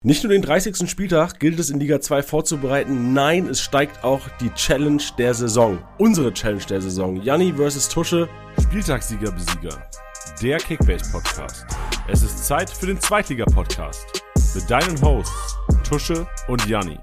Nicht nur den 30. Spieltag gilt es in Liga 2 vorzubereiten, nein, es steigt auch die Challenge der Saison. Unsere Challenge der Saison. Janni vs. Tusche. Spieltagssieger-Besieger. Der Kickbase-Podcast. Es ist Zeit für den Zweitliga-Podcast. Mit deinen Hosts Tusche und Janni.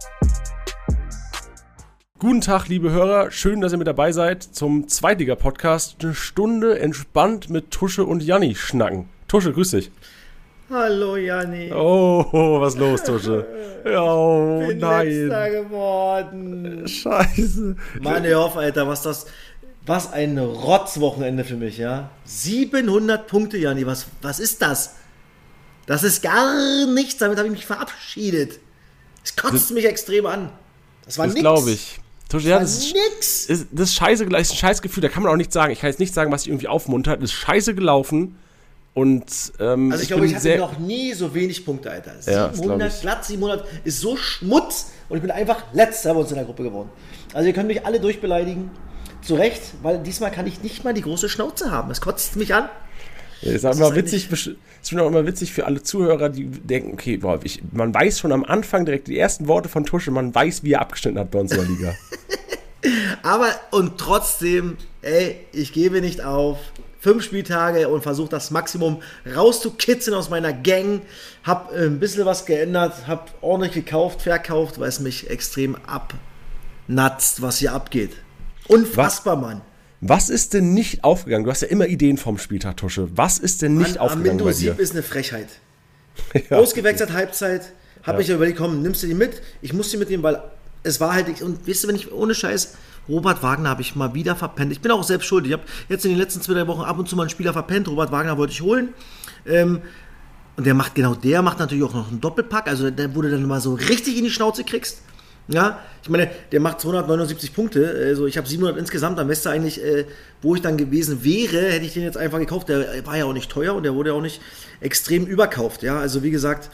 Guten Tag, liebe Hörer. Schön, dass ihr mit dabei seid zum Zweitliga-Podcast. Eine Stunde entspannt mit Tusche und Janni schnacken. Tusche, grüß dich. Hallo Janni. Oh, was los, Tusche? Oh, bin nein. Letzter geworden. Scheiße. Mann, hör auf, Alter, was ein Rotzwochenende für mich, ja? 700 Punkte, Janni, was ist das? Das ist gar nichts, damit habe ich mich verabschiedet. Es kotzt mich extrem an. Das war das nix. Glaube ich. Tusche, ja, das ist nix. Das ist scheiße, ist ein Scheißgefühl, da kann man auch nichts sagen. Ich kann jetzt nicht sagen, was dich irgendwie aufmuntert. Das ist scheiße gelaufen. Und, also ich glaube, ich hatte noch nie so wenig Punkte, Alter. 700, glatt 700 ist so Schmutz und ich bin einfach letzter bei uns in der Gruppe geworden. Also ihr könnt mich alle durchbeleidigen, zu Recht, weil diesmal kann ich nicht mal die große Schnauze haben. Es kotzt mich an. Ja, ist auch immer witzig, es ist auch immer witzig für alle Zuhörer, die denken, okay, boah, man weiß schon am Anfang direkt die ersten Worte von Tusche, man weiß, wie er abgeschnitten hat bei uns in der Liga. Aber und trotzdem, ich gebe nicht auf. 5 Spieltage und versuche das Maximum rauszukitzeln aus meiner Gang. Hab ein bisschen was geändert, hab ordentlich gekauft, verkauft, weil es mich extrem abnatzt, was hier abgeht. Unfassbar, Mann. Was ist denn nicht aufgegangen? Du hast ja immer Ideen vom Spieltag, Tusche. Was ist denn nicht aufgegangen bei dir? Armindo ist eine Frechheit. Ja. Ausgewechselt, Halbzeit. Habe ich ja überlegt, komm, nimmst du die mit? Ich muss die mitnehmen, weil es war halt, und weißt du, wenn ich ohne Scheiß, Robert Wagner habe ich mal wieder verpennt. Ich bin auch selbst schuld. Ich habe jetzt in den letzten 2-3 Wochen ab und zu mal einen Spieler verpennt. Robert Wagner wollte ich holen. Und der macht natürlich auch noch einen Doppelpack. Also der, wo du dann mal so richtig in die Schnauze kriegst. Ja, ich meine, der macht 279 Punkte. Also ich habe 700 insgesamt. Am besten eigentlich, wo ich dann gewesen wäre, hätte ich den jetzt einfach gekauft. Der war ja auch nicht teuer und der wurde ja auch nicht extrem überkauft. Ja, also wie gesagt,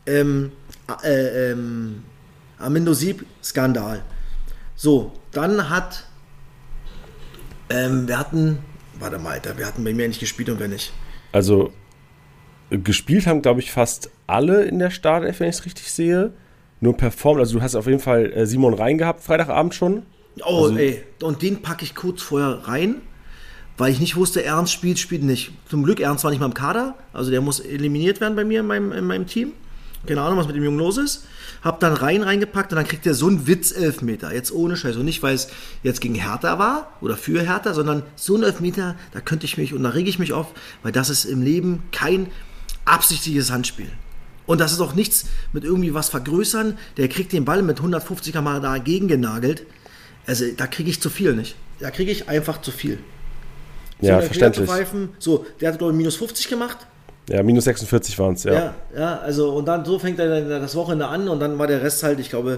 Armindo Sieb, Skandal. So, dann wir hatten bei mir nicht gespielt und wer nicht. Also, gespielt haben, glaube ich, fast alle in der Startelf, wenn ich es richtig sehe. Nur performt, also du hast auf jeden Fall Simon Rhein gehabt, Freitagabend schon. Oh, also, und den packe ich kurz vorher rein, weil ich nicht wusste, Ernst spielt nicht. Zum Glück, Ernst war nicht mal im Kader, also der muss eliminiert werden bei mir in meinem Team. Keine Ahnung, was mit dem Jungen los ist. Hab dann reingepackt und dann kriegt der so einen Witz-Elfmeter. Jetzt ohne Scheiß. Und nicht, weil es jetzt gegen Hertha war oder für Hertha, sondern so ein Elfmeter, da rege ich mich auf, weil das ist im Leben kein absichtliches Handspiel. Und das ist auch nichts mit irgendwie was vergrößern. Der kriegt den Ball mit 150 km dagegen genagelt. Also da kriege ich zu viel, nicht? Da kriege ich einfach zu viel. Ja, verständlich. So, der hat, glaube ich, minus 50 gemacht. Ja, minus 46 waren es, ja. Ja, also und dann so fängt er das Wochenende an und dann war der Rest halt, ich glaube,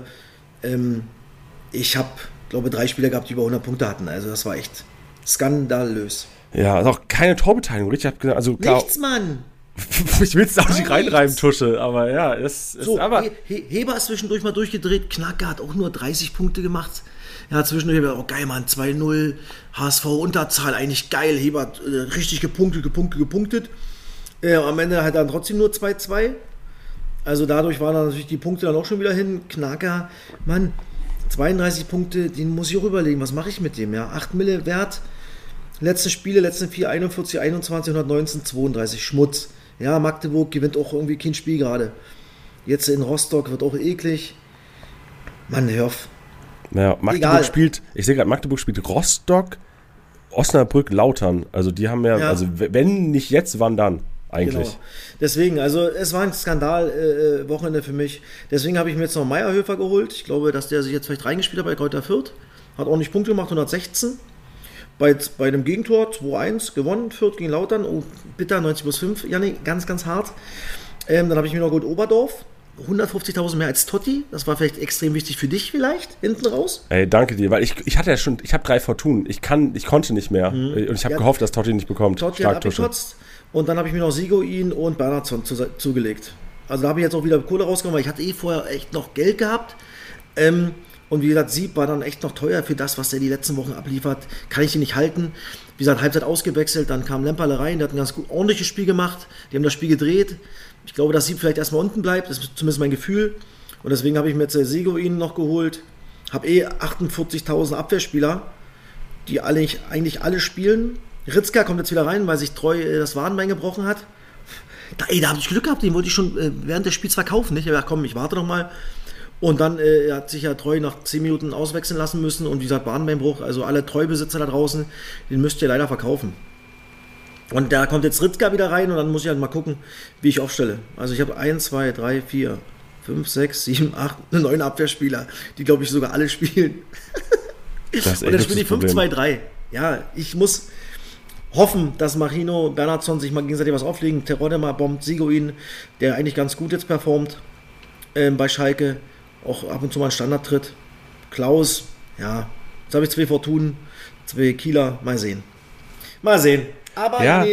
ich habe 3 Spieler gehabt, die über 100 Punkte hatten. Also das war echt skandalös. Ja, also auch keine Torbeteiligung, richtig? Also, klar, nichts, Mann! Ich will es auch nicht reinreiben, Tusche, aber ja, es ist so, aber... Heber ist zwischendurch mal durchgedreht, Knacker hat auch nur 30 Punkte gemacht. Ja, zwischendurch, oh geil, Mann, 2-0, HSV Unterzahl, eigentlich geil, Heber hat richtig gepunktet. Am Ende halt dann trotzdem nur 2-2. Also dadurch waren dann natürlich die Punkte dann auch schon wieder hin. Knacker, Mann, 32 Punkte, den muss ich auch überlegen, was mache ich mit dem? Ja, 8 Mille Wert, letzten 4, 41, 21, 119, 32, Schmutz. Ja, Magdeburg gewinnt auch irgendwie kein Spiel gerade. Jetzt in Rostock wird auch eklig. Mann, hör auf. Naja, Magdeburg spielt Rostock, Osnabrück, Lautern. Also die haben ja, also wenn nicht jetzt, wann dann? Eigentlich. Genau. Deswegen, also es war ein Skandal-Wochenende für mich. Deswegen habe ich mir jetzt noch Meierhöfer geholt. Ich glaube, dass der sich jetzt vielleicht reingespielt hat bei Kräuter Fürth. Hat ordentlich Punkte gemacht, 116. Bei einem Gegentor 2-1 gewonnen, Fürth gegen Lautern. Oh, bitter, 90+5. Janni, ganz, ganz hart. Dann habe ich mir noch geholt Oberdorf. 150.000 mehr als Totti. Das war vielleicht extrem wichtig für dich vielleicht, hinten raus. Ey, danke dir, weil ich hatte ja schon, ich habe 3 Fortunen. Ich konnte nicht mehr. Und ich habe gehofft, dass Totti nicht bekommt. Totti hat abgekotzt. Und dann habe ich mir noch Sigoin und Bernhardsson zugelegt. Also da habe ich jetzt auch wieder Kohle rausgenommen, weil ich hatte vorher echt noch Geld gehabt. Und wie gesagt, Sieb war dann echt noch teuer für das, was er die letzten Wochen abliefert. Kann ich ihn nicht halten. Wie gesagt, Halbzeit ausgewechselt, dann kam Lemperle rein, der hat ein ganz gut ordentliches Spiel gemacht. Die haben das Spiel gedreht. Ich glaube, dass Sieb vielleicht erstmal unten bleibt, das ist zumindest mein Gefühl. Und deswegen habe ich mir jetzt Seguin noch geholt. Habe 48.000 Abwehrspieler, die eigentlich alle spielen. Ritzka kommt jetzt wieder rein, weil sich Treu das Wadenbein gebrochen hat. Da habe ich Glück gehabt, den wollte ich schon während des Spiels verkaufen. Nicht? Ich habe gedacht, komm, ich warte noch mal. Und dann hat sich ja Treu nach 10 Minuten auswechseln lassen müssen. Und wie gesagt, Wadenbeinbruch, also alle Treubesitzer da draußen, den müsst ihr leider verkaufen. Und da kommt jetzt Ritzka wieder rein und dann muss ich halt mal gucken, wie ich aufstelle. Also ich habe 1, 2, 3, 4, 5, 6, 7, 8, 9 Abwehrspieler, die, glaube ich, sogar alle spielen. Und dann spiele ich 5, 2, 3. Ja, ich muss hoffen, dass Marino, Bernhardsson sich mal gegenseitig was auflegen. Terodde bombt Seguin, der eigentlich ganz gut jetzt performt bei Schalke. Auch ab und zu mal einen Standard tritt. Klaus, ja, jetzt habe ich 2 Fortunen, 2 Kieler, mal sehen. Aber ja.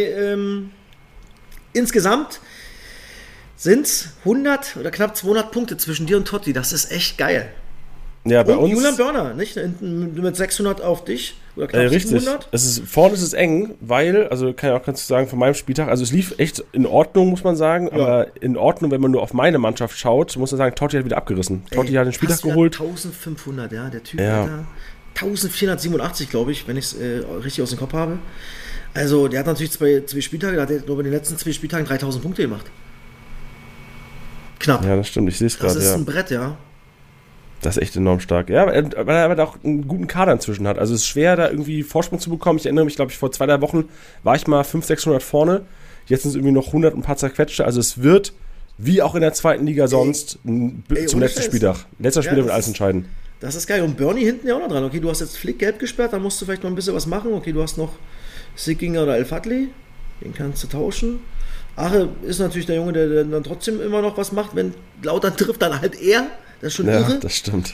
Insgesamt sind es 100 oder knapp 200 Punkte zwischen dir und Totti. Das ist echt geil. Ja, bei und uns. Julian Börner, nicht? Mit 600 auf dich. Oder knapp richtig. 700. Vorne ist es eng, weil, also kannst du sagen, von meinem Spieltag, also es lief echt in Ordnung, muss man sagen, ja. Aber in Ordnung, wenn man nur auf meine Mannschaft schaut, muss man sagen, Totti hat wieder abgerissen. Totti hat den Spieltag geholt. 1500, ja, der Typ hat da 1487, glaube ich, wenn ich es richtig aus dem Kopf habe. Also, der hat natürlich zwei Spieltage, da hat er über den letzten 2 Spieltagen 3000 Punkte gemacht. Knapp. Ja, das stimmt, ich sehe es gerade. Das ist ein Brett, ja. Das ist echt enorm stark. Ja, weil er auch einen guten Kader inzwischen hat. Also es ist schwer, da irgendwie Vorsprung zu bekommen. Ich erinnere mich, glaube ich, vor 2-3 Wochen war ich mal 500-600 vorne. Jetzt sind es irgendwie noch 100 ein paar zerquetschte. Also es wird, wie auch in der zweiten Liga sonst, zum letzten Spieltag. Letzter Spieltag wird alles entscheiden. Das ist geil. Und Bernie hinten ja auch noch dran. Okay, du hast jetzt Flick gelb gesperrt, da musst du vielleicht noch ein bisschen was machen. Okay, du hast noch Sickinger oder El Fadli. Den kannst du tauschen. Ache ist natürlich der Junge, der dann trotzdem immer noch was macht. Wenn Lautern trifft, dann halt er. Das ist schon irre. Ja, das stimmt.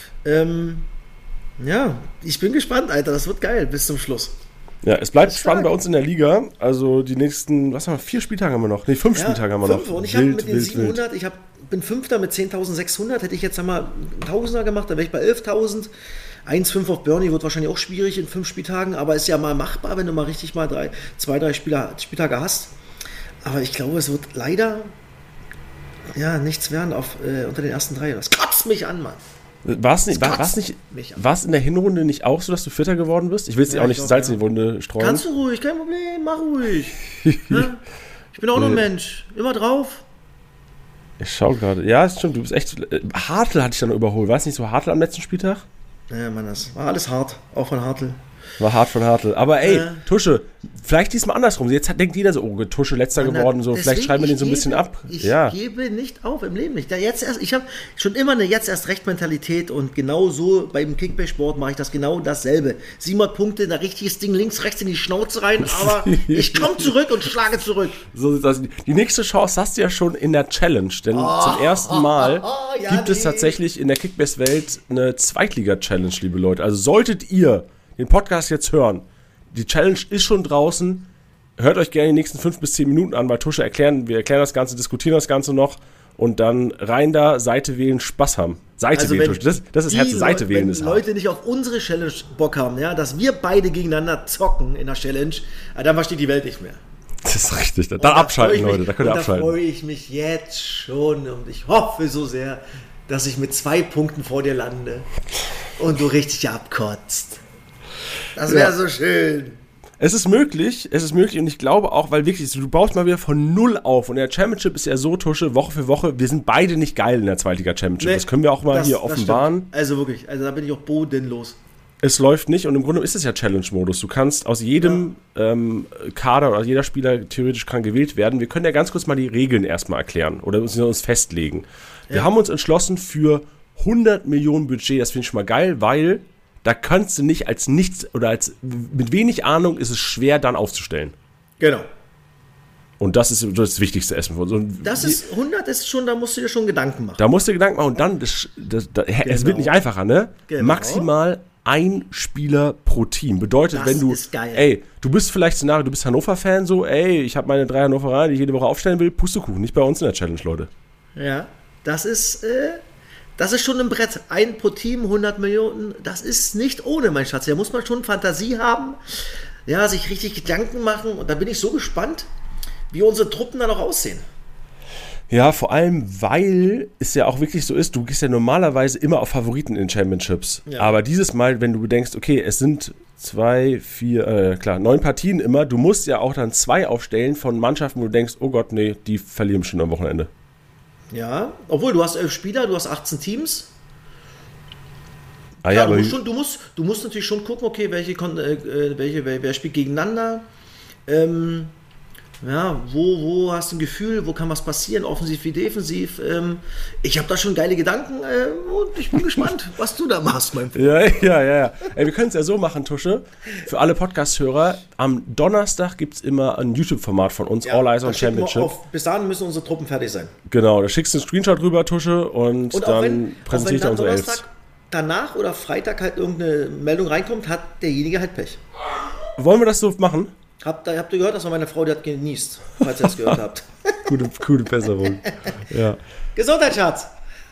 Ja, ich bin gespannt, Alter. Das wird geil bis zum Schluss. Ja, es bleibt spannend bei uns in der Liga. Also die nächsten, 4 Spieltage haben wir noch? 5 Spieltage haben wir noch. Und ich habe mit den 700, bin Fünfter mit 10.600. Hätte ich jetzt einmal einen Tausender gemacht, dann wäre ich bei 11.000. 1,5 auf Bernie wird wahrscheinlich auch schwierig in 5 Spieltagen, aber ist ja mal machbar, wenn du mal richtig mal 2-3 Spieltage hast. Aber ich glaube, es wird leider nichts werden unter den ersten 3. Das kotzt mich an, Mann. War es in der Hinrunde nicht auch so, dass du Vierter geworden bist? Ich will es dir auch nicht Salz in die Wunde streuen. Kannst du ruhig, kein Problem, mach ruhig. Ich bin auch nur ein Mensch, immer drauf. Ich schau gerade. Ja, das stimmt, du bist echt... Hartl hatte ich dann überholt. War es nicht so Hartl am letzten Spieltag? Ja, Mann, das war alles hart, auch von Hartl. War hart von Hartl. Aber ey, Tusche, vielleicht diesmal andersrum. Jetzt denkt jeder so, oh, Tusche letzter geworden, so vielleicht schreiben wir den so ein bisschen ab. Ich gebe nicht auf, im Leben nicht. Ich habe schon immer eine Jetzt-erst-Recht-Mentalität und genau so beim Kickbase-Sport mache ich das genau dasselbe. 700 Punkte, ein richtiges Ding links, rechts in die Schnauze rein, aber ich komme zurück und schlage zurück. So sieht das. Die nächste Chance hast du ja schon in der Challenge, denn zum ersten Mal gibt es tatsächlich in der Kickbase-Welt eine Zweitliga-Challenge, liebe Leute. Also solltet ihr den Podcast jetzt hören. Die Challenge ist schon draußen. Hört euch gerne die nächsten 5 bis 10 Minuten an, weil Tusche wir erklären das Ganze, diskutieren das Ganze noch und dann rein da, Seite wählen, Spaß haben. Seite wählen, Tusche. Das ist Herz, Seite wählen ist hart. Wenn Leute nicht auf unsere Challenge Bock haben, ja, dass wir beide gegeneinander zocken in der Challenge, dann versteht die Welt nicht mehr. Das ist richtig. Dann abschalten, Leute. Da könnt ihr abschalten. Da freue ich mich jetzt schon und ich hoffe so sehr, dass ich mit 2 Punkten vor dir lande und du richtig abkotzt. Das wäre so schön. Es ist möglich und ich glaube auch, weil wirklich, du baust mal wieder von Null auf und der Championship ist ja so, Tusche, Woche für Woche, wir sind beide nicht geil in der Zweitliga-Championship. Das können wir auch mal hier offenbaren. Also wirklich, da bin ich auch bodenlos. Es läuft nicht und im Grunde ist es ja Challenge-Modus. Du kannst aus jedem Kader oder jeder Spieler theoretisch kann gewählt werden. Wir können ja ganz kurz mal die Regeln erstmal erklären oder uns festlegen. Wir haben uns entschlossen für 100 Millionen Budget, das finde ich schon mal geil, weil da kannst du nicht als nichts oder mit wenig Ahnung ist es schwer dann aufzustellen. Genau. Und das ist das Wichtigste erstmal. Das ist 100 ist schon, da musst du dir schon Gedanken machen. Da musst du dir Gedanken machen und dann, es wird nicht einfacher, ne? Genau. Maximal ein Spieler pro Team. Bedeutet, wenn du, du bist vielleicht Szenario, du bist Hannover-Fan, so, ich habe meine 3 Hannoveraner, die ich jede Woche aufstellen will, Pustekuchen, nicht bei uns in der Challenge, Leute. Ja, das ist schon ein Brett. Ein pro Team, 100 Millionen, das ist nicht ohne, mein Schatz. Da muss man schon Fantasie haben, ja, sich richtig Gedanken machen. Und da bin ich so gespannt, wie unsere Truppen dann auch aussehen. Ja, vor allem, weil es ja auch wirklich so ist, du gehst ja normalerweise immer auf Favoriten in Championships. Ja. Aber dieses Mal, wenn du denkst, okay, es sind 9 Partien immer, du musst ja auch dann 2 aufstellen von Mannschaften, wo du denkst, oh Gott, nee, die verlieren schon am Wochenende. Ja, obwohl du hast 11 Spieler, du hast 18 Teams. Ja, aber du musst natürlich schon gucken, okay, wer spielt gegeneinander. Wo hast du ein Gefühl, wo kann was passieren, offensiv wie defensiv. Ich habe da schon geile Gedanken und ich bin gespannt, was du da machst, mein Freund. Ja. Ey, wir können es ja so machen, Tusche, für alle Podcast-Hörer, am Donnerstag gibt es immer ein YouTube-Format von uns, All Eyes on Championship. Bis dahin müssen unsere Truppen fertig sein. Genau, da schickst du einen Screenshot rüber, Tusche, und dann präsentiere ich da unsere Elfs. Danach oder Freitag halt irgendeine Meldung reinkommt, hat derjenige halt Pech. Wollen wir das so machen? Habt ihr gehört, das war meine Frau, die hat genießt, falls ihr das gehört habt. Gute Besserung. Ja. Gesundheit, Schatz.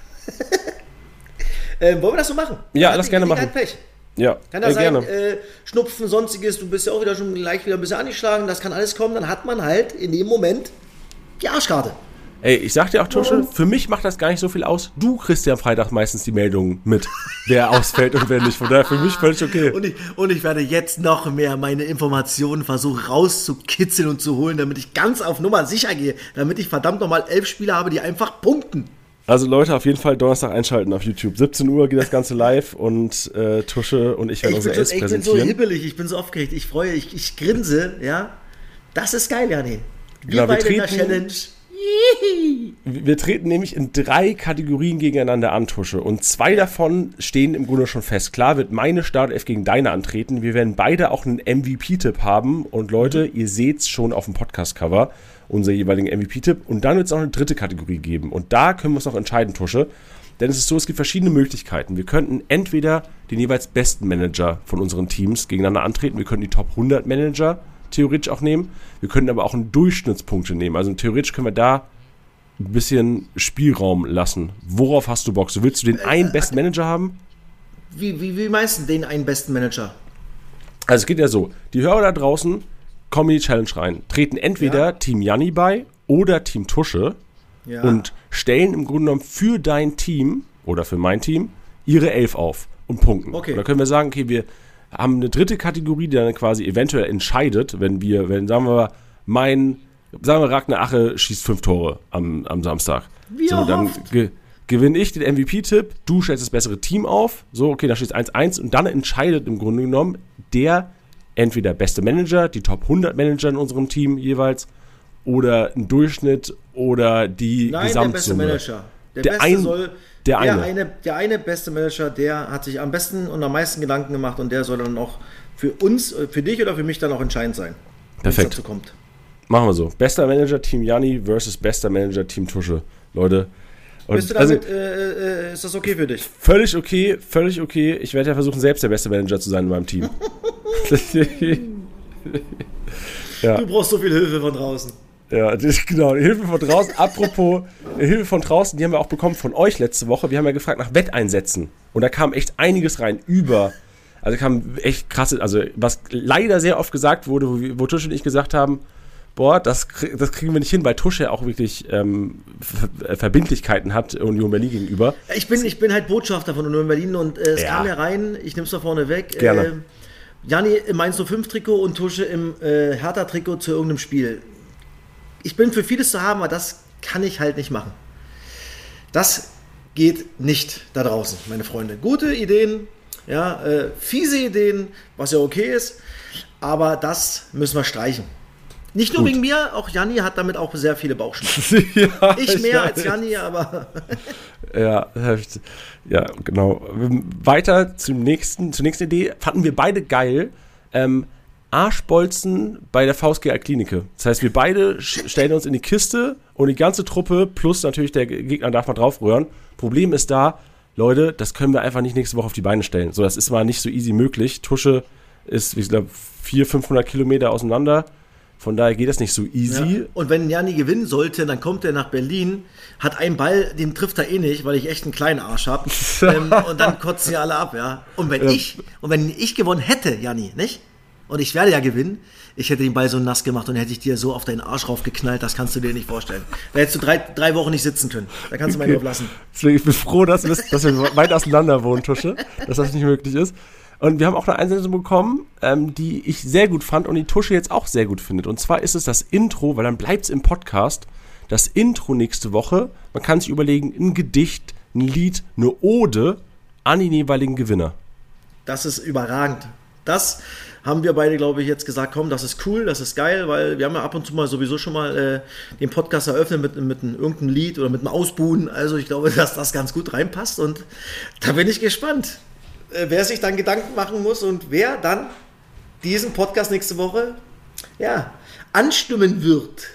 Wollen wir das so machen? Ja, lass gerne machen. Hat Pech. Ja, kann das sein, gerne. Schnupfen, sonstiges, du bist ja auch wieder schon gleich wieder ein bisschen angeschlagen, das kann alles kommen, dann hat man halt in dem Moment die Arschkarte. Ey, ich sag dir auch, Tusche, für mich macht das gar nicht so viel aus. Du kriegst ja am Freitag meistens die Meldungen mit, wer ausfällt und wer nicht. Von daher für mich völlig okay. Und ich werde jetzt noch mehr meine Informationen versuchen rauszukitzeln und zu holen, damit ich ganz auf Nummer sicher gehe. Damit ich verdammt nochmal 11 Spieler habe, die einfach punkten. Also Leute, auf jeden Fall Donnerstag einschalten auf YouTube. 17 Uhr geht das Ganze live und Tusche und ich werden unsere Elfs präsentieren. Ich bin so hibbelig, ich bin so aufgeregt, ich freue mich, ich grinse, ja. Das ist geil, Jani. Wir beide in der Challenge. Wir treten nämlich in 3 Kategorien gegeneinander an, Tusche. Und 2 davon stehen im Grunde schon fest. Klar wird meine Startelf gegen deine antreten. Wir werden beide auch einen MVP-Tipp haben. Und Leute, ihr seht's schon auf dem Podcast-Cover, unser jeweiligen MVP-Tipp. Und dann wird es auch eine 3. Kategorie geben. Und da können wir uns noch entscheiden, Tusche. Denn es ist so, es gibt verschiedene Möglichkeiten. Wir könnten entweder den jeweils besten Manager von unseren Teams gegeneinander antreten. Wir können die Top 100 Manager theoretisch auch nehmen. Wir können aber auch einen Durchschnittspunkte nehmen. Also theoretisch können wir da ein bisschen Spielraum lassen. Worauf hast du Bock? So, willst du den einen besten Manager haben? Wie meinst du den einen besten Manager? Also es geht ja so, die Hörer da draußen kommen in die Challenge rein, treten entweder Team Janni bei oder Team Tusche und stellen im Grunde genommen für dein Team oder für mein Team ihre 11 auf und punkten. Okay. Und da können wir sagen, okay, wir haben eine 3. Kategorie, die dann quasi eventuell entscheidet, wenn sagen wir Ragnar Ache schießt 5 Tore am Samstag. Dann gewinne ich den MVP-Tipp, du stellst das bessere Team auf, so, okay, dann steht es 1-1 und dann entscheidet im Grunde genommen der entweder beste Manager, die Top 100 Manager in unserem Team jeweils oder ein Durchschnitt oder die Gesamtsumme. Der eine beste Manager, der hat sich am besten und am meisten Gedanken gemacht und der soll dann auch für uns, für dich oder für mich dann auch entscheidend sein. Perfekt. Dazu kommt. Machen wir so. Bester Manager Team Janni versus bester Manager Team Tusche. Leute. Bist du damit, ist das okay für dich? Völlig okay. Ich werde ja versuchen, selbst der beste Manager zu sein in meinem Team. Ja. Du brauchst so viel Hilfe von draußen. Ja, genau, die Hilfe von draußen. Apropos Hilfe von draußen, die haben wir auch bekommen von euch letzte Woche. Wir haben ja gefragt nach Wetteinsätzen. Und da kam echt einiges rein also kam echt krasse, also was leider sehr oft gesagt wurde, wo Tusche und ich gesagt haben, boah, das kriegen wir nicht hin, weil Tusche ja auch wirklich Verbindlichkeiten hat Union Berlin gegenüber. Ich bin halt Botschafter von Union Berlin und es kam ja rein, ich nehme es da vorne weg. Gerne. Janni im Mainz 05-Trikot und Tusche im Hertha-Trikot zu irgendeinem Spiel. Ich bin für vieles zu haben, aber das kann ich halt nicht machen. Das geht nicht da draußen, meine Freunde. Gute Ideen, ja, fiese Ideen, was ja okay ist, aber das müssen wir streichen. Nicht nur wegen mir, auch Janni hat damit auch sehr viele Bauchschmerzen. Ich mehr als Janni, aber... Ja, genau. Weiter zur nächsten Idee. Fanden wir beide geil. Arschbolzen bei der VSG Altklinike. Das heißt, wir beide stellen uns in die Kiste und die ganze Truppe plus natürlich der Gegner darf mal drauf rühren. Problem ist da, Leute, das können wir einfach nicht nächste Woche auf die Beine stellen. So, das ist mal nicht so easy möglich. Tusche ist, ich glaube, 400-500 Kilometer auseinander. Von daher geht das nicht so easy. Ja. Und wenn Janni gewinnen sollte, dann kommt er nach Berlin, hat einen Ball, den trifft er eh nicht, weil ich echt einen kleinen Arsch habe. Und dann kotzen sie alle ab, ja. Und wenn ich gewonnen hätte, Janni, nicht? und ich werde ja gewinnen, ich hätte den Ball so nass gemacht und hätte ich dir so auf deinen Arsch raufgeknallt, das kannst du dir nicht vorstellen. Da hättest du drei Wochen nicht sitzen können. Da kannst du mal drauf lassen. Deswegen, ich bin froh, dass wir weit auseinander wohnen, Tusche, dass das nicht möglich ist. Und wir haben auch eine Einsendung bekommen, die ich sehr gut fand und die Tusche jetzt auch sehr gut findet. Und zwar ist es das Intro, weil dann bleibt es im Podcast, das Intro nächste Woche. Man kann sich überlegen, ein Gedicht, ein Lied, eine Ode an den jeweiligen Gewinner. Das ist überragend. Das haben wir beide, glaube ich, jetzt gesagt, komm, das ist cool, das ist geil, weil wir haben ja ab und zu mal sowieso schon mal den Podcast eröffnet mit irgendeinem Lied oder mit einem Ausbuhen. Also ich glaube, dass das ganz gut reinpasst und da bin ich gespannt, wer sich dann Gedanken machen muss und wer dann diesen Podcast nächste Woche anstimmen wird.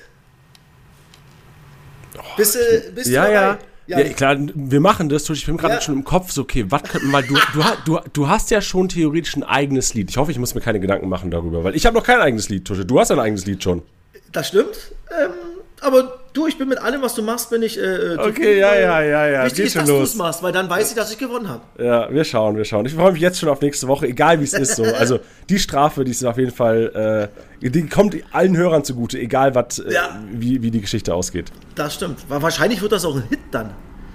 Bist du dabei? Ja, klar, wir machen das. Ich bin gerade schon im Kopf so, okay, was könnten wir mal, du hast ja schon theoretisch ein eigenes Lied. Ich hoffe, ich muss mir keine Gedanken machen darüber, weil ich habe noch kein eigenes Lied, Tusche. Du hast ja ein eigenes Lied schon. Das stimmt, aber du, ich bin mit allem, was du machst, bin ich okay, ja. Wichtig ist, dass du es machst, weil dann weiß ich, dass ich gewonnen habe. Ja, wir schauen. Ich freue mich jetzt schon auf nächste Woche, egal wie es ist. So. Also die Strafe, die ist auf jeden Fall, die kommt allen Hörern zugute, egal wie die Geschichte ausgeht. Das stimmt. Wahrscheinlich wird das auch ein Hit dann.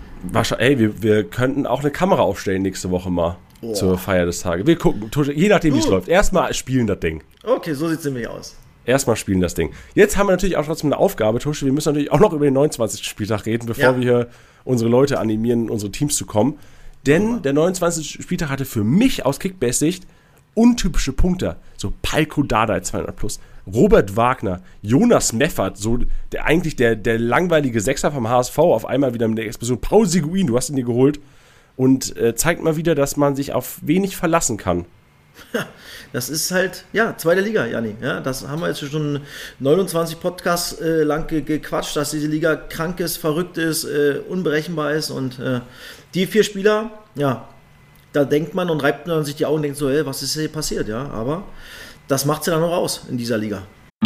Wir könnten auch eine Kamera aufstellen nächste Woche mal zur Feier des Tages. Wir gucken, je nachdem wie es läuft. Erstmal spielen das Ding. Okay, so sieht es nämlich aus. Erstmal spielen das Ding. Jetzt haben wir natürlich auch trotzdem eine Aufgabe, Tusche. Wir müssen natürlich auch noch über den 29. Spieltag reden, bevor wir hier unsere Leute animieren, unsere Teams zu kommen. Denn der 29. Spieltag hatte für mich aus Kickbase-Sicht untypische Punkte. So Palko Dardai 200+, Robert Wagner, Jonas Meffert, so der langweilige Sechser vom HSV, auf einmal wieder mit der Explosion. Paul Seguin, du hast ihn dir geholt. Und zeigt mal wieder, dass man sich auf wenig verlassen kann. Das ist halt, zweite Liga, Janni. Ja, das haben wir jetzt schon 29 Podcasts lang gequatscht, dass diese Liga krank ist, verrückt ist, unberechenbar ist. Und die 4 Spieler, da denkt man und reibt man sich die Augen und denkt so, hey, was ist hier passiert? Ja, aber das macht sie dann noch aus in dieser Liga.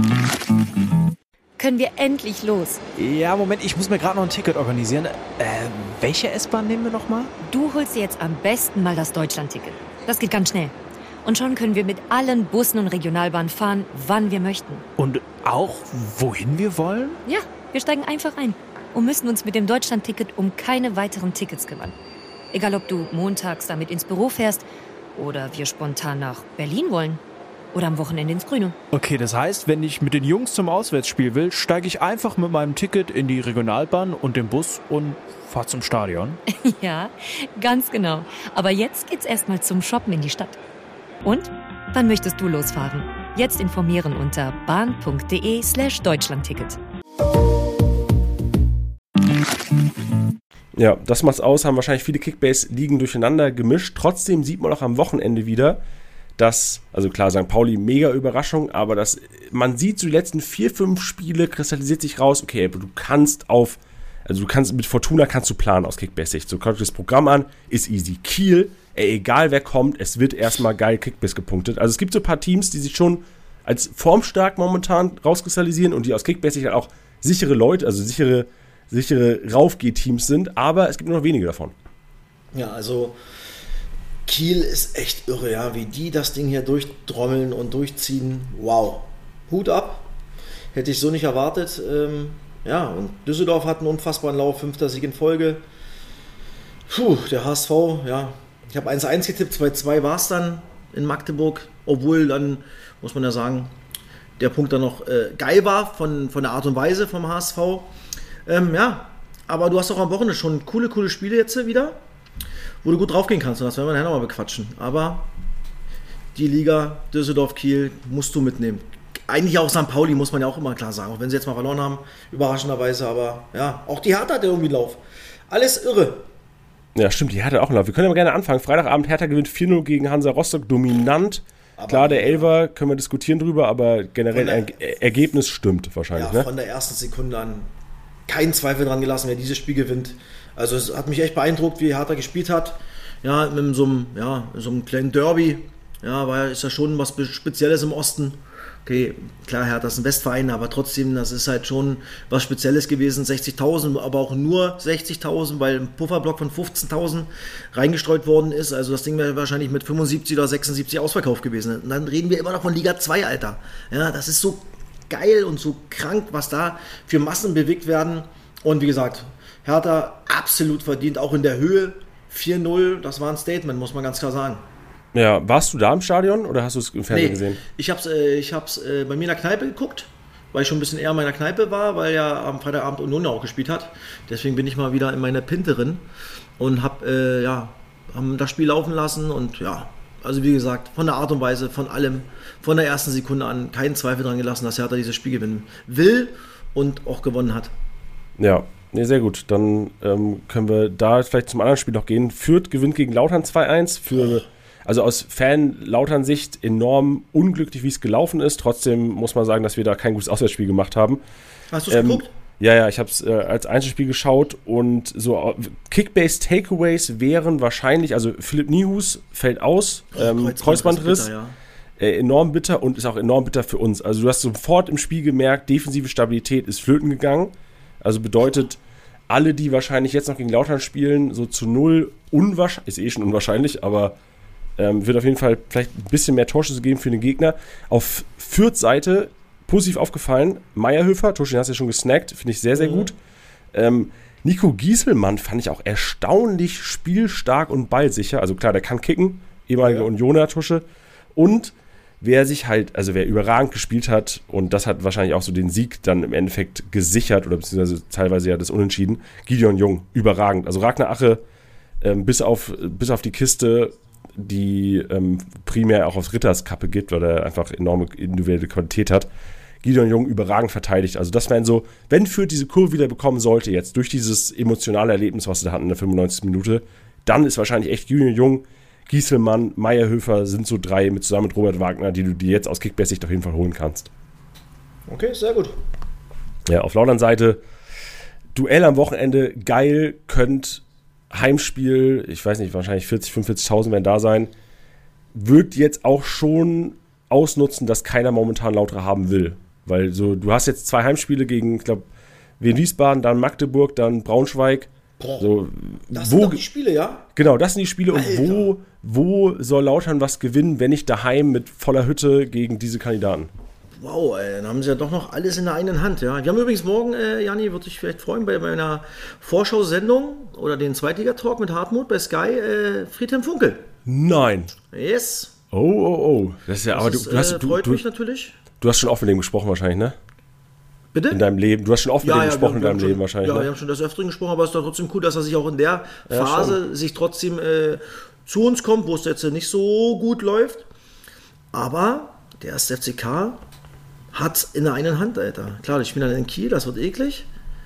Können wir endlich los? Ja, Moment, ich muss mir gerade noch ein Ticket organisieren. Welche S-Bahn nehmen wir nochmal? Du holst dir jetzt am besten mal das Deutschland-Ticket. Das geht ganz schnell. Und schon können wir mit allen Bussen und Regionalbahnen fahren, wann wir möchten. Und auch, wohin wir wollen? Ja, wir steigen einfach ein und müssen uns mit dem Deutschland-Ticket um keine weiteren Tickets kümmern. Egal, ob du montags damit ins Büro fährst oder wir spontan nach Berlin wollen oder am Wochenende ins Grüne. Okay, das heißt, wenn ich mit den Jungs zum Auswärtsspiel will, steige ich einfach mit meinem Ticket in die Regionalbahn und den Bus und fahre zum Stadion. Ja, ganz genau. Aber jetzt geht's erstmal zum Shoppen in die Stadt. Und? Wann möchtest du losfahren? Jetzt informieren unter bahn.de/Deutschlandticket. Ja, das macht's aus, haben wahrscheinlich viele Kickbase-Ligen durcheinander gemischt. Trotzdem sieht man auch am Wochenende wieder, dass, also klar, St. Pauli, mega Überraschung, aber man sieht so die letzten 4-5 Spiele, kristallisiert sich raus, okay, du kannst mit Fortuna kannst du planen aus Kickbase-Sicht. So kommt das Programm an, ist easy. Kiel, egal wer kommt, es wird erstmal geil Kickbase gepunktet. Also es gibt so ein paar Teams, die sich schon als formstark momentan rauskristallisieren und die aus Kickbase halt auch sichere Leute, also sichere Raufgeh-Teams sind, aber es gibt nur noch wenige davon. Ja, also Kiel ist echt irre, ja, wie die das Ding hier durchdrommeln und durchziehen. Wow, Hut ab, hätte ich so nicht erwartet. Und Düsseldorf hat einen unfassbaren Lauf, 5. Sieg in Folge. Der HSV, ich habe 1-1 getippt, 2-2 war es dann in Magdeburg, obwohl dann, muss man ja sagen, der Punkt dann noch geil war von der Art und Weise vom HSV. Aber du hast auch am Wochenende schon coole Spiele jetzt wieder, wo du gut draufgehen kannst und das werden wir nachher nochmal bequatschen. Aber die Liga Düsseldorf-Kiel musst du mitnehmen. Eigentlich auch St. Pauli, muss man ja auch immer klar sagen, auch wenn sie jetzt mal verloren haben, überraschenderweise, aber auch die Hertha hat ja irgendwie Lauf. Alles irre. Ja, stimmt, die Hertha hat auch einen Lauf. Wir können aber gerne anfangen. Freitagabend, Hertha gewinnt 4-0 gegen Hansa Rostock, dominant. Aber klar, der Elfer, können wir diskutieren drüber, aber generell Ergebnis stimmt wahrscheinlich. Ja, von der ersten Sekunde an keinen Zweifel dran gelassen, wer dieses Spiel gewinnt. Also es hat mich echt beeindruckt, wie Hertha gespielt hat. Ja, mit so einem kleinen Derby. Ja, ist ja schon was Spezielles im Osten. okay, klar, Hertha ist ein Westverein, aber trotzdem, das ist halt schon was Spezielles gewesen, 60.000, aber auch nur 60.000, weil ein Pufferblock von 15.000 reingestreut worden ist, also das Ding wäre wahrscheinlich mit 75 oder 76 ausverkauft gewesen. Und dann reden wir immer noch von Liga 2, Alter. Ja, das ist so geil und so krank, was da für Massen bewegt werden. Und wie gesagt, Hertha absolut verdient, auch in der Höhe. 4-0, das war ein Statement, muss man ganz klar sagen. Ja, warst du da im Stadion oder hast du es im Fernsehen gesehen? Ich hab's bei mir in der Kneipe geguckt, weil ich schon ein bisschen eher in meiner Kneipe war, weil ja am Freitagabend Union auch gespielt hat. Deswegen bin ich mal wieder in meiner Pinterin und haben das Spiel laufen lassen und ja, also wie gesagt, von der Art und Weise, von allem, von der ersten Sekunde an keinen Zweifel dran gelassen, dass Hertha dieses Spiel gewinnen will und auch gewonnen hat. Ja, nee, sehr gut. Dann können wir da vielleicht zum anderen Spiel noch gehen. Fürth gewinnt gegen Lautern 2-1. Also aus Fan-Lautern-Sicht enorm unglücklich, wie es gelaufen ist. Trotzdem muss man sagen, dass wir da kein gutes Auswärtsspiel gemacht haben. Hast du es geguckt? Ja, ich habe es als Einzelspiel geschaut und so Kickbase-Takeaways wären wahrscheinlich, also Philipp Niehus fällt aus, Kreuzbandriss, bitter, ja. Enorm bitter und ist auch enorm bitter für uns. Also du hast sofort im Spiel gemerkt, defensive Stabilität ist flöten gegangen. Also bedeutet, alle, die wahrscheinlich jetzt noch gegen Lautern spielen, so zu 0 unwahrscheinlich, ist schon unwahrscheinlich, aber wird auf jeden Fall vielleicht ein bisschen mehr Torschüsse geben für den Gegner. Auf Fürth Seite positiv aufgefallen, Meierhöfer, Tuschi, hast du ja schon gesnackt, finde ich sehr, sehr gut. Nico Gieselmann fand ich auch erstaunlich spielstark und ballsicher. Also klar, der kann kicken, ehemaliger Unioner Tusche. Und wer überragend gespielt hat, und das hat wahrscheinlich auch so den Sieg dann im Endeffekt gesichert, oder beziehungsweise teilweise ja das Unentschieden, Gideon Jung, überragend. Also Ragnar Ache, bis auf die Kiste, die primär auch aufs Ritterskappe gibt, weil er einfach enorme individuelle Qualität hat. Gideon Jung überragend verteidigt. Also das wären so, wenn Fürth diese Kurve wieder bekommen sollte jetzt, durch dieses emotionale Erlebnis, was sie da hatten in der 95. Minute, dann ist wahrscheinlich echt Gideon Jung, Gieselmann, Meierhöfer sind so drei zusammen mit Robert Wagner, die du dir jetzt aus Kickbase-Sicht auf jeden Fall holen kannst. Okay, sehr gut. Ja, auf Lautern-Seite, Duell am Wochenende, geil, Heimspiel, ich weiß nicht, wahrscheinlich 45.000 werden da sein, wird jetzt auch schon ausnutzen, dass keiner momentan Lauterer haben will. Weil so, du hast jetzt 2 Heimspiele gegen, ich glaube, Wien Wiesbaden, dann Magdeburg, dann Braunschweig. So, das sind doch die Spiele, ja? Genau, das sind die Spiele. Alter. Und wo soll Lautern was gewinnen, wenn nicht daheim mit voller Hütte gegen diese Kandidaten? Wow, dann haben sie ja doch noch alles in der eigenen Hand. Ja. Wir haben übrigens morgen, Janni, würde dich vielleicht freuen, bei meiner Vorschau-Sendung oder den Zweitliga-Talk mit Hartmut bei Sky, Friedhelm Funkel. Nein. Yes. Oh. Das ist ja, aber freut mich natürlich. Du hast schon oft mit dem gesprochen wahrscheinlich, ne? Bitte? In deinem Leben. Du hast schon oft mit dem gesprochen in deinem Leben wahrscheinlich. Ja, wir haben schon des Öfteren gesprochen, aber es ist doch trotzdem cool, dass er sich auch in der Phase sich trotzdem zu uns kommt, wo es jetzt nicht so gut läuft. Aber der erste FCK hat in der einen Hand, Alter. Klar, ich bin dann in Kiel, das wird eklig.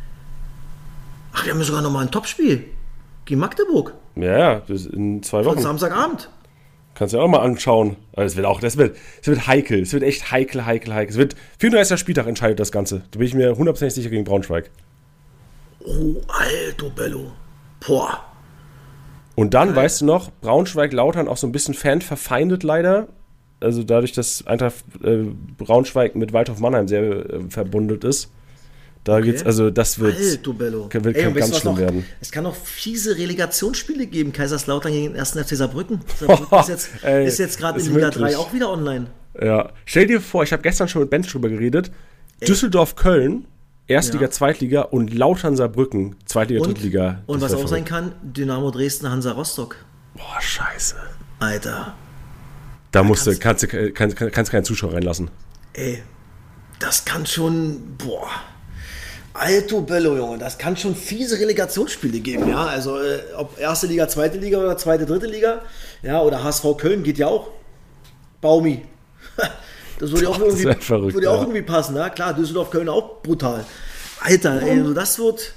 Ach, wir haben ja sogar nochmal ein Topspiel gegen Magdeburg. Ja, in 2 Wochen. Samstagabend. Kannst du ja auch mal anschauen. Das wird heikel. Es wird echt heikel. Es wird 34. Spieltag entscheidet das Ganze. Da bin ich mir 100% sicher gegen Braunschweig. Oh, alto Bello. Boah. Und dann, weißt du noch, Braunschweig-Lautern auch so ein bisschen fanverfeindet leider. Also dadurch, dass Eintracht Braunschweig mit Waldhof Mannheim sehr verbundet ist. Da geht's, also das wird ganz schlimm werden. Es kann noch fiese Relegationsspiele geben. Kaiserslautern gegen den 1. FC Saarbrücken. Ist jetzt gerade in Liga 3 auch wieder online. Ja. Stell dir vor, ich habe gestern schon mit Benz drüber geredet. Düsseldorf-Köln, Erstliga, Zweitliga und Lautern-Saarbrücken, Zweitliga, Drittliga. Und was auch sein kann, Dynamo Dresden, Hansa Rostock. Boah, scheiße. Alter. Da kannst du keinen Zuschauer reinlassen. Ey, das kann schon, Alto Bello, Junge, das kann schon fiese Relegationsspiele geben, ja. Also, ob erste Liga, zweite Liga oder zweite, dritte Liga, ja, oder HSV Köln geht ja auch. Baumi. Das würde auch irgendwie passen, ja. Klar, Düsseldorf Köln auch brutal. Alter, ey, also das wird.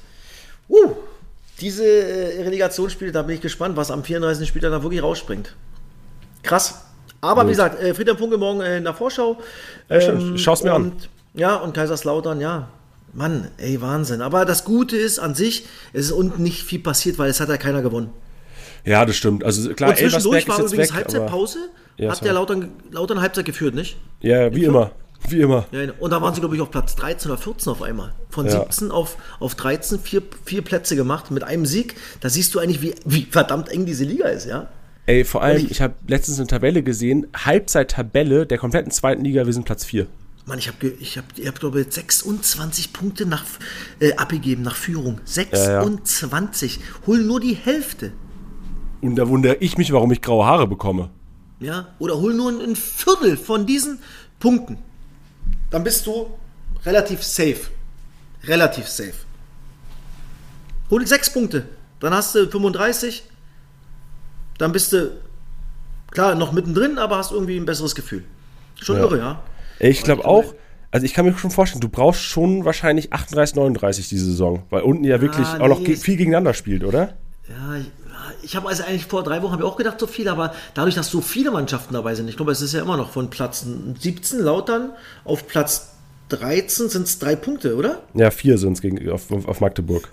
Diese Relegationsspiele, da bin ich gespannt, was am 34. Spieltag da wirklich rausspringt. Krass. Aber wie gesagt, Friedhelm Funkel morgen in der Vorschau. Schau's mir an. Ja, und Kaiserslautern, ja. Mann, ey, Wahnsinn. Aber das Gute ist an sich, es ist unten nicht viel passiert, weil es hat ja keiner gewonnen. Ja, das stimmt. Also klar, und zwischendurch war übrigens Halbzeitpause, hat der Lautern Halbzeit geführt, nicht? Ja, wie immer. Wie immer. Ja, und da waren sie, glaube ich, auf Platz 13 oder 14 auf einmal. Von 17 auf 13, vier Plätze gemacht mit einem Sieg. Da siehst du eigentlich, wie verdammt eng diese Liga ist, ja. Ey, vor allem, ich habe letztens eine Tabelle gesehen, Halbzeit-Tabelle der kompletten zweiten Liga, wir sind Platz 4. Mann, ich hab, glaube ich, 26 Punkte abgegeben nach Führung. 26. Ja. Hol nur die Hälfte. Und da wundere ich mich, warum ich graue Haare bekomme. Ja, oder hol nur ein Viertel von diesen Punkten. Dann bist du relativ safe. Relativ safe. Hol 6 Punkte. Dann hast du 35. Dann bist du, klar, noch mittendrin, aber hast irgendwie ein besseres Gefühl. Schon irre, ja. Ich glaube auch, also ich kann mir schon vorstellen, du brauchst schon wahrscheinlich 38, 39 diese Saison, weil unten ja wirklich auch noch viel gegeneinander spielt, oder? Ja, ich habe also eigentlich vor 3 Wochen habe ich auch gedacht, so viel, aber dadurch, dass so viele Mannschaften dabei sind, ich glaube, es ist ja immer noch von Platz 17 Lautern auf Platz 13 sind es 3 Punkte, oder? Ja, 4 sind es auf Magdeburg.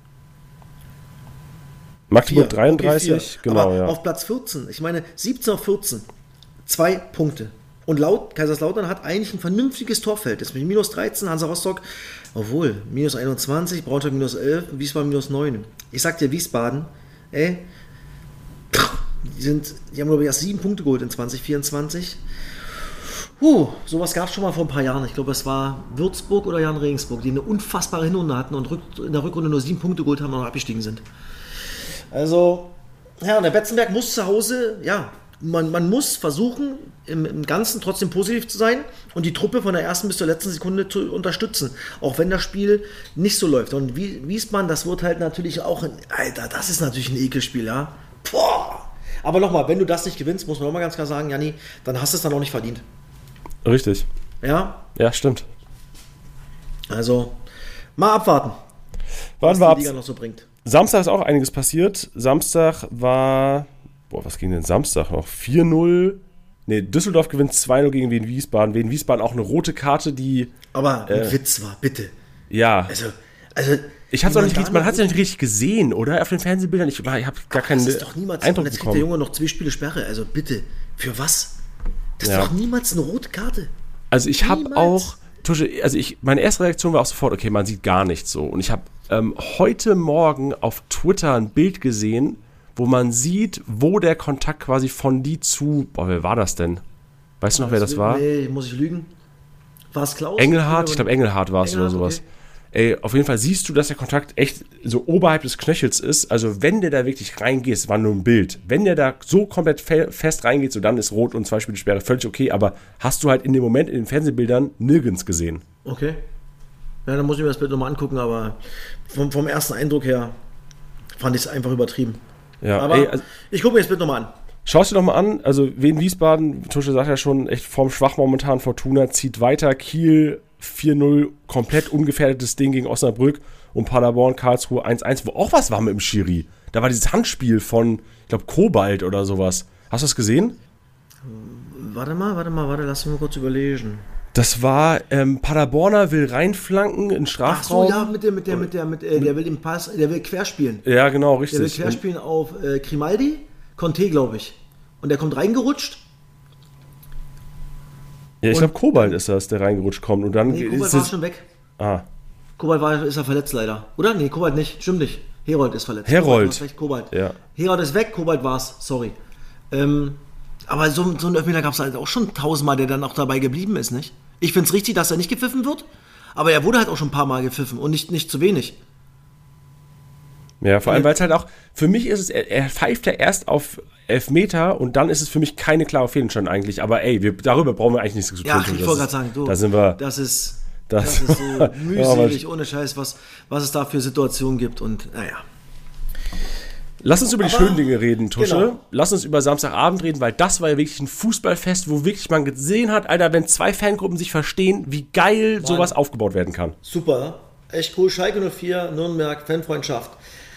Magdeburg 33, okay, genau, aber ja. Auf Platz 14, ich meine 17 auf 14, 2 Punkte. Und Kaiserslautern hat eigentlich ein vernünftiges Torfeld. Das mit minus 13, Hansa Rostock, obwohl, minus 21, Braunschweig minus 11, Wiesbaden minus 9. Ich sag dir, Wiesbaden, die haben, glaube ich, erst 7 Punkte geholt in 2024. Sowas gab es schon mal vor ein paar Jahren. Ich glaube, es war Würzburg oder Jan Regensburg, die eine unfassbare Hinrunde hatten und in der Rückrunde nur 7 Punkte geholt haben und noch abgestiegen sind. Also, ja, und der Betzenberg muss zu Hause, ja, man muss versuchen, im Ganzen trotzdem positiv zu sein und die Truppe von der ersten bis zur letzten Sekunde zu unterstützen. Auch wenn das Spiel nicht so läuft. Und Wiesbaden, das wird halt natürlich auch Alter, das ist natürlich ein Ekelspiel, ja. Boah. Aber nochmal, wenn du das nicht gewinnst, muss man nochmal ganz klar sagen, Janni, dann hast du es dann auch nicht verdient. Richtig. Ja? Ja, stimmt. Also, mal abwarten, was die Liga noch so bringt. Samstag ist auch einiges passiert. Samstag war, was ging denn Samstag noch? 4-0. Ne, Düsseldorf gewinnt 2-0 gegen Wien Wiesbaden. Wien Wiesbaden auch eine rote Karte, die... Aber ein Witz war, bitte. Ja. Also ich hab's auch nicht, man hat es ja nicht richtig gesehen, oder? Auf den Fernsehbildern. Ich habe gar keinen das ist doch niemals Eindruck jetzt bekommen. Kriegt der Junge noch 2 Spiele Sperre. Also bitte, für was? Das ist doch niemals eine rote Karte. Also ich habe auch... Tusche, also meine erste Reaktion war auch sofort, okay, man sieht gar nichts so. Und ich habe heute Morgen auf Twitter ein Bild gesehen, wo man sieht, wo der Kontakt quasi von die zu... wer war das denn? Weißt du noch, wer das war? Nee, muss ich lügen. War es Klaus? Engelhardt? Ich glaube, Engelhardt war es oder sowas. Okay. Ey, auf jeden Fall siehst du, dass der Kontakt echt so oberhalb des Knöchels ist. Also wenn der da wirklich reingeht, es war nur ein Bild. Wenn der da so komplett fest reingeht, so dann ist rot und 2 Spiele Sperre völlig okay. Aber hast du halt in dem Moment in den Fernsehbildern nirgends gesehen. Okay. Ja, dann muss ich mir das Bild nochmal angucken. Aber vom ersten Eindruck her fand ich es einfach übertrieben. Ja, aber ich gucke mir das Bild nochmal an. Schau es dir nochmal an. Also Wien Wiesbaden, Tusche sagt ja schon, echt formschwach momentan. Fortuna zieht weiter. Kiel 4-0, komplett ungefährdetes Ding gegen Osnabrück und Paderborn, Karlsruhe 1-1, wo auch was war mit dem Schiri. Da war dieses Handspiel von, ich glaube, Kobalt oder sowas. Hast du das gesehen? Warte, lass mich mal kurz überlegen. Das war, Paderborner will reinflanken in Strafraum. Ach so, ja, der will den Pass, der will querspielen. Ja, genau, richtig. Der will querspielen auf Grimaldi, Conte, glaube ich. Und der kommt reingerutscht. Ja, ich glaube, Kobalt ist das, der reingerutscht kommt. Und dann Kobalt war schon weg. Kobalt ist er verletzt leider. Oder? Nee, Kobalt nicht. Stimmt nicht. Herold ist verletzt. Kobalt. Ja. Herold ist weg, Kobalt war's. Sorry. Aber so einen Elfmeter gab es halt auch schon 1000-mal, der dann auch dabei geblieben ist, nicht? Ich finde es richtig, dass er nicht gepfiffen wird. Aber er wurde halt auch schon ein paar Mal gepfiffen und nicht zu wenig. Ja, vor allem, weil es halt auch, für mich ist es, er pfeift ja erst auf Elfmeter und dann ist es für mich keine klare Fehlentscheidung eigentlich. Aber ey, darüber brauchen wir eigentlich nichts zu tun. Ja, ich wollte gerade sagen, da sind wir. Das ist so mühselig, ohne Scheiß, was es da für Situationen gibt und naja. Lass uns über die schönen Dinge reden, Tusche. Genau. Lass uns über Samstagabend reden, weil das war ja wirklich ein Fußballfest, wo wirklich man gesehen hat, Alter, wenn 2 Fangruppen sich verstehen, wie geil sowas aufgebaut werden kann. Super, echt cool. Schalke 04, Nürnberg, Fanfreundschaft.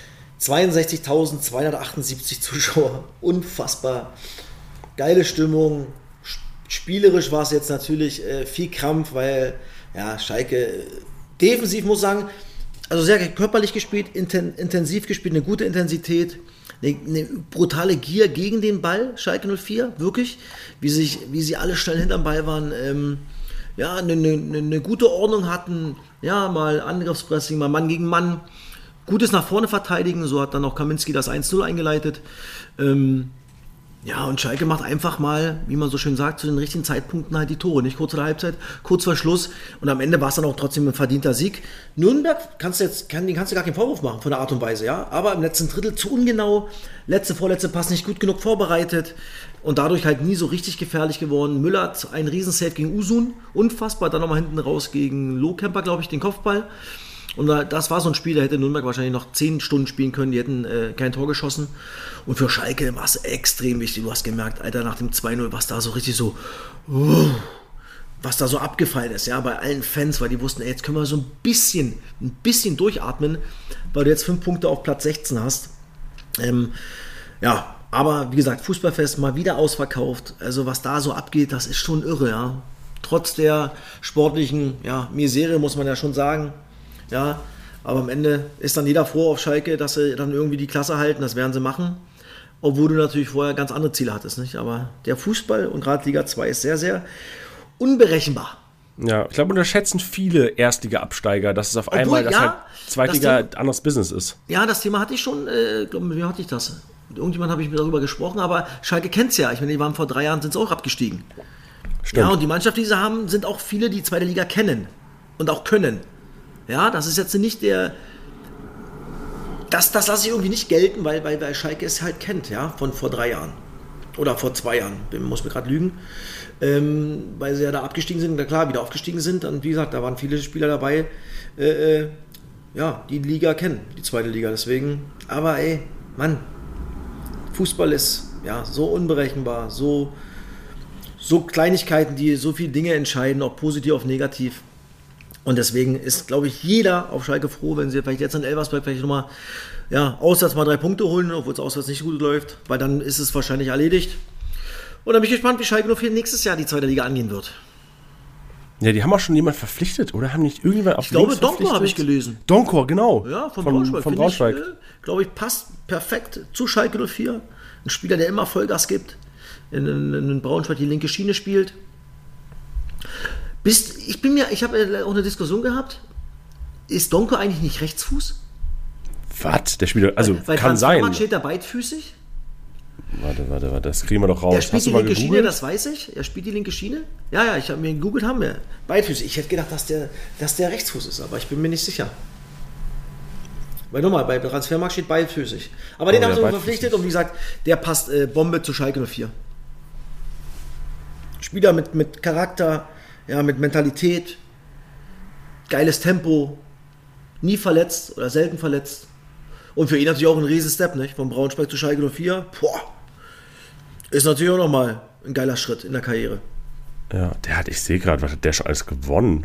62.278 Zuschauer. Unfassbar. Geile Stimmung. Spielerisch war es jetzt natürlich viel Krampf, weil Schalke defensiv, muss sagen, also sehr körperlich gespielt, intensiv gespielt, eine gute Intensität, eine brutale Gier gegen den Ball, Schalke 04, wirklich, wie sie alle schnell hinterm Ball waren. ja, eine gute Ordnung hatten, ja, mal Angriffspressing, mal Mann gegen Mann, gutes nach vorne verteidigen, so hat dann auch Kaminski das 1-0 eingeleitet. Ja, und Schalke macht einfach mal, wie man so schön sagt, zu den richtigen Zeitpunkten halt die Tore. Nicht kurz vor der Halbzeit, kurz vor Schluss. Und am Ende war es dann auch trotzdem ein verdienter Sieg. Nürnberg kannst du gar keinen Vorwurf machen von der Art und Weise, ja. Aber im letzten Drittel zu ungenau, vorletzte Pass nicht gut genug vorbereitet und dadurch halt nie so richtig gefährlich geworden. Müller hat einen Riesensave gegen Usun, unfassbar. Dann nochmal hinten raus gegen Lohkemper, glaube ich, den Kopfball. Und das war so ein Spiel, da hätte Nürnberg wahrscheinlich noch 10 Stunden spielen können, die hätten kein Tor geschossen. Und für Schalke war es extrem wichtig. Du hast gemerkt, Alter, nach dem 2-0, was da so richtig so, was da so abgefallen ist, ja, bei allen Fans, weil die wussten, ey, jetzt können wir so ein bisschen durchatmen, weil du jetzt 5 Punkte auf Platz 16 hast. Ja, aber wie gesagt, Fußballfest mal wieder ausverkauft. Also was da so abgeht, das ist schon irre, ja. Trotz der sportlichen Misere, muss man ja schon sagen. Ja, aber am Ende ist dann jeder froh auf Schalke, dass sie dann irgendwie die Klasse halten, das werden sie machen, obwohl du natürlich vorher ganz andere Ziele hattest, nicht? Aber der Fußball und gerade Liga 2 ist sehr, sehr unberechenbar. Ja, ich glaube, unterschätzen viele Erstliga-Absteiger, dass es auf einmal halt Zweitliga ein anderes Business ist. Ja, das Thema hatte ich schon, mit wem hatte ich das? Mit irgendjemand habe ich darüber gesprochen, aber Schalke kennt es ja. Ich meine, die waren vor 3 Jahren, sind sie auch abgestiegen. Stimmt. Ja, und die Mannschaft, die sie haben, sind auch viele, die zweite Liga kennen und auch können. Ja, das ist jetzt nicht das lasse ich irgendwie nicht gelten, weil Schalke es halt kennt, ja, von vor 3 Jahren. Oder vor 2 Jahren, muss mir gerade lügen. Weil sie ja da abgestiegen sind, na klar, wieder aufgestiegen sind. Und wie gesagt, da waren viele Spieler dabei, die Liga kennen, die zweite Liga. Deswegen, aber ey, Mann, Fußball ist ja so unberechenbar, so Kleinigkeiten, die so viele Dinge entscheiden, ob positiv, ob negativ. Und deswegen ist, glaube ich, jeder auf Schalke froh, wenn sie vielleicht jetzt in Elversberg vielleicht nochmal, auswärts mal 3 Punkte holen, obwohl es auswärts nicht gut läuft, weil dann ist es wahrscheinlich erledigt. Und dann bin ich gespannt, wie Schalke 04 nächstes Jahr die zweite Liga angehen wird. Ja, die haben auch schon jemand verpflichtet, oder? Haben nicht irgendjemand auf links verpflichtet? Ich glaube, Donkor habe ich gelesen. Donkor, genau. Ja, von Braunschweig. Von Braunschweig. Glaube ich, passt perfekt zu Schalke 04. Ein Spieler, der immer Vollgas gibt, in Braunschweig die linke Schiene spielt. Ich habe auch eine Diskussion gehabt, ist Donkor eigentlich nicht Rechtsfuß? Was? Der Spieler, also weil kann sein. Weil steht da beidfüßig? Warte, das kriegen wir doch raus. Er spielt die linke Schiene, das weiß ich. Er spielt die linke Schiene. Ja, ich habe mir gegoogelt, haben wir. Beidfüßig. Ich hätte gedacht, dass der Rechtsfuß ist, aber ich bin mir nicht sicher. Weil nochmal, bei Transfermarkt steht beidfüßig. Aber den haben sie verpflichtet und wie gesagt, der passt Bombe zu Schalke 04. Spieler mit Charakter, ja, mit Mentalität, geiles Tempo, nie verletzt oder selten verletzt. Und für ihn natürlich auch ein riesen Step, nicht? Von Braunschweig zu Schalke 04. Ist natürlich auch nochmal ein geiler Schritt in der Karriere. Ja, ich sehe gerade, was hat der schon alles gewonnen?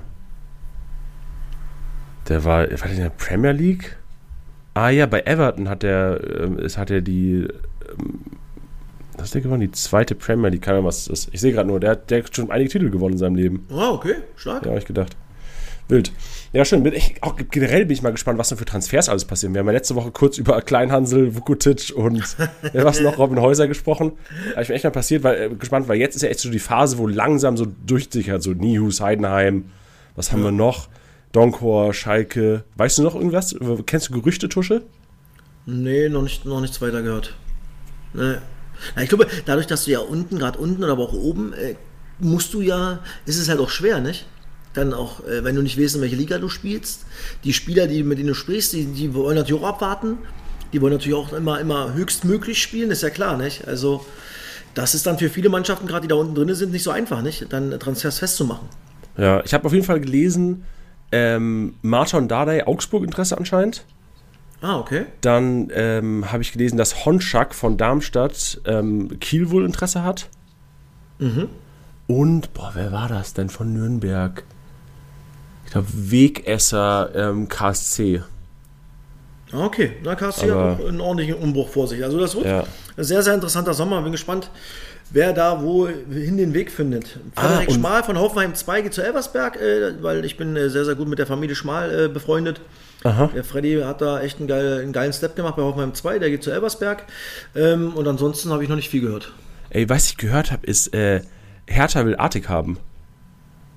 Der war in der Premier League? Ah ja, bei Everton hat er die, was hat der gewonnen? Die zweite Premier League, keine Ahnung, was das ist. Ich sehe gerade nur, der hat schon einige Titel gewonnen in seinem Leben. Ah, okay, stark. Ja, habe ich gedacht. Wild. Ja, schön. Generell bin ich mal gespannt, was denn für Transfers alles passieren. Wir haben ja letzte Woche kurz über Kleinhansel, Vukotic und was noch, Robin Häuser gesprochen. Da ich bin echt mal gespannt, weil jetzt ist ja echt so die Phase, wo langsam so durchsickert, so Nihus, Heidenheim, was haben wir noch? Donkor, Schalke. Weißt du noch irgendwas? Kennst du Gerüchte, Tusche? Nee, noch nichts weiter gehört. Nee. Na, ich glaube, dadurch, dass du ja gerade unten oder aber auch oben, ist es halt auch schwer, nicht? Dann auch, wenn du nicht weißt, in welche Liga du spielst. Die Spieler, mit denen du sprichst, die wollen natürlich auch abwarten. Die wollen natürlich auch immer höchstmöglich spielen, ist ja klar, nicht? Also, das ist dann für viele Mannschaften, gerade die da unten drin sind, nicht so einfach, nicht? Dann Transfers festzumachen. Ja, ich habe auf jeden Fall gelesen, Marton Dardai, Augsburg Interesse anscheinend. Ah, okay. Dann habe ich gelesen, dass Honschak von Darmstadt Kiel wohl Interesse hat. Mhm. Und, wer war das denn von Nürnberg? Ich glaube, Wegesser KSC. Okay, KSC hat auch einen ordentlichen Umbruch vor sich. Also das wird ein sehr, sehr interessanter Sommer. Bin gespannt, wer da wohin den Weg findet. Frederik Schmal von Hoffenheim 2 geht zu Elversberg, weil ich bin sehr, sehr gut mit der Familie Schmal befreundet. Aha. Der Freddy hat da echt einen geilen Step gemacht bei Hoffenheim 2, der geht zu Elversberg. Und ansonsten habe ich noch nicht viel gehört. Ey, was ich gehört habe, ist, Hertha will Artig haben.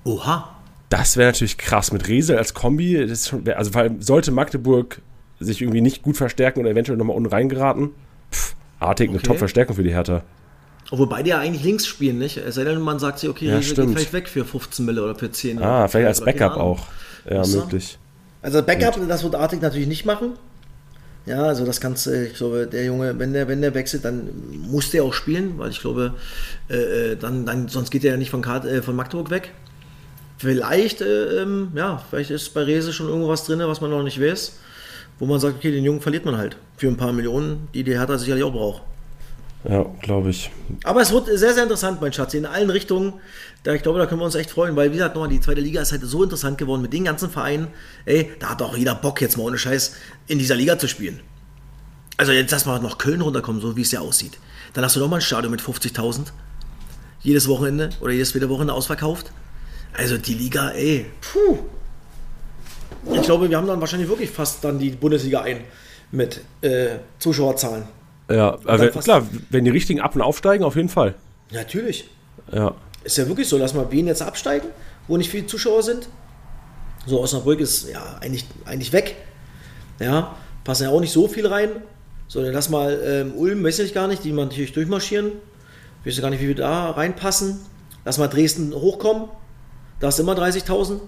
Oha. Das wäre natürlich krass mit Rehse als Kombi. Das ist schon, also vor allem sollte Magdeburg sich irgendwie nicht gut verstärken oder eventuell nochmal unten reingeraten. Artig, eine Top-Verstärkung für die Hertha. Obwohl beide ja eigentlich links spielen, nicht? Es sei denn, man sagt sich, okay, Rehse geht vielleicht weg für 15 Mille oder für 10. Vielleicht als Backup auch. Ja, möglich. Also Backup, das wird Artig natürlich nicht machen. Ja, also das kannst du, ich glaube, der Junge, wenn der wechselt, dann muss der auch spielen, weil ich glaube, dann sonst geht der ja nicht von Magdeburg weg. Vielleicht ist bei Rehse schon irgendwas drin, was man noch nicht weiß, wo man sagt, okay, den Jungen verliert man halt für ein paar Millionen, die Hertha sicherlich auch braucht. Ja, glaube ich. Aber es wird sehr, sehr interessant, mein Schatz, in allen Richtungen. Ich glaube, da können wir uns echt freuen, weil, wie gesagt, nochmal, die zweite Liga ist halt so interessant geworden mit den ganzen Vereinen. Ey, da hat auch jeder Bock, jetzt mal ohne Scheiß in dieser Liga zu spielen. Also jetzt lass mal noch Köln runterkommen, so wie es ja aussieht. Dann hast du nochmal ein Stadion mit 50.000. Jedes Wochenende oder jedes zweite Wochenende ausverkauft. Also die Liga, ey, puh. Ich glaube, wir haben dann wahrscheinlich wirklich fast dann die Bundesliga ein mit Zuschauerzahlen. Ja, also klar, wenn die richtigen Ab- und aufsteigen, auf jeden Fall. Natürlich. Ja. Ist ja wirklich so, lass mal Wien jetzt absteigen, wo nicht viele Zuschauer sind. So, Osnabrück ist ja eigentlich weg. Ja, passen ja auch nicht so viel rein. So, dann lass mal Ulm, weiß ich gar nicht, die man natürlich durchmarschieren. Ich weiß gar nicht, wie wir da reinpassen. Lass mal Dresden hochkommen. Da ist immer 30.000.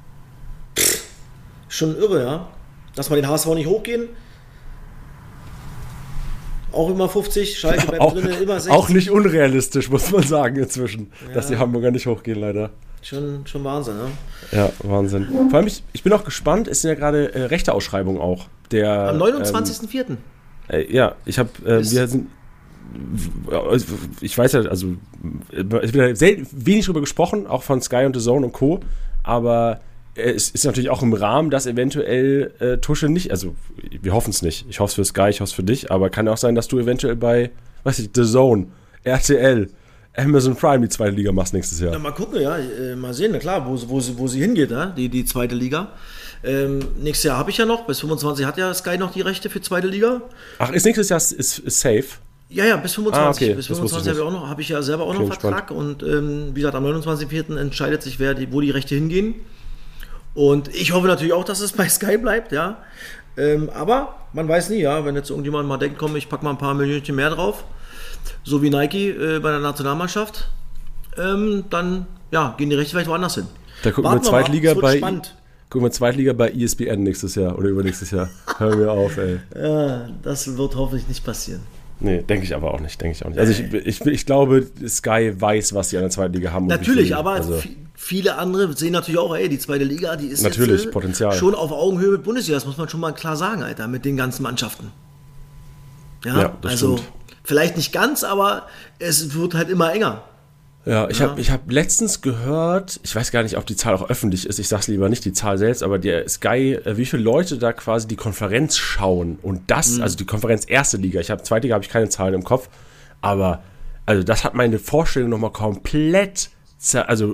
Schon irre, ja. Lass mal den HSV nicht hochgehen. Auch immer 50, Schalke bleibt drin, immer 60. Auch nicht unrealistisch, muss man sagen inzwischen, dass die Hamburger nicht hochgehen, leider. Schon Wahnsinn, ne? Ja, Wahnsinn. Vor allem, ich bin auch gespannt, es sind ja gerade Rechte-Ausschreibungen auch. Am 29.04. Ja, ich weiß ja, also es wird wenig drüber gesprochen, auch von Sky und The Zone und Co., aber es ist natürlich auch im Rahmen, dass eventuell Tusche nicht, also wir hoffen es nicht, ich hoffe es für Sky, ich hoffe es für dich, aber kann auch sein, dass du eventuell bei, The Zone, RTL, Amazon Prime die zweite Liga machst nächstes Jahr. Na, mal gucken, ja, mal sehen, na klar, wo sie hingeht, ja? die zweite Liga. Nächstes Jahr habe ich ja noch, bis 25 hat ja Sky noch die Rechte für zweite Liga. Ach, ist nächstes Jahr ist safe? Ja, bis 25. Okay. Bis 25 habe ich ja selber auch noch einen Vertrag und wie gesagt, am 29.04. entscheidet sich, wo die Rechte hingehen. Und ich hoffe natürlich auch, dass es bei Sky bleibt, ja. Aber man weiß nie, ja, wenn jetzt irgendjemand mal denkt, komm, ich packe mal ein paar Millionchen mehr drauf, so wie Nike bei der Nationalmannschaft, dann gehen die Rechte vielleicht woanders hin. Da gucken wir Zweitliga bei ESPN nächstes Jahr oder übernächstes Jahr. Hör mir auf, ey. Ja, das wird hoffentlich nicht passieren. Nee, denke ich aber auch nicht. Also ich glaube, Sky weiß, was sie an der zweiten Liga haben. Natürlich, aber viele andere sehen natürlich auch, die zweite Liga, die ist natürlich jetzt, Potenzial. Schon auf Augenhöhe mit Bundesliga. Das muss man schon mal klar sagen, Alter, mit den ganzen Mannschaften. Ja, das also stimmt. Vielleicht nicht ganz, aber es wird halt immer enger. Ja, ich hab letztens gehört, ich weiß gar nicht, ob die Zahl auch öffentlich ist, ich sag's lieber nicht, die Zahl selbst, aber der Sky, wie viele Leute da quasi die Konferenz schauen und das, also die Konferenz erste Liga, zweite Liga habe ich keine Zahlen im Kopf, aber also das hat meine Vorstellung nochmal komplett, also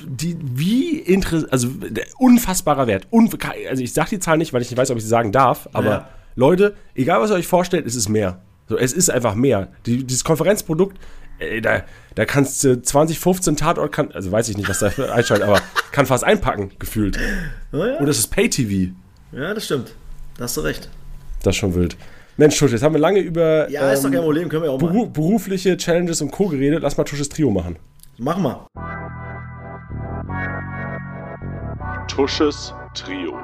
unfassbarer Wert, also ich sag die Zahl nicht, weil ich nicht weiß, ob ich sie sagen darf, aber Leute, egal was ihr euch vorstellt, es ist mehr. So, es ist einfach mehr. Dieses Konferenzprodukt, da kannst du 2015 Tatort, also weiß ich nicht, was da einschaltet, aber kann fast einpacken, gefühlt. Oh ja. Und das ist Pay-TV. Ja, das stimmt. Da hast du recht. Das ist schon wild. Mensch, Tusch, jetzt haben wir lange über ist doch kein Problem, können wir auch mal. Berufliche Challenges und Co. geredet. Lass mal Tusches Trio machen. Mach mal. Tusches Trio.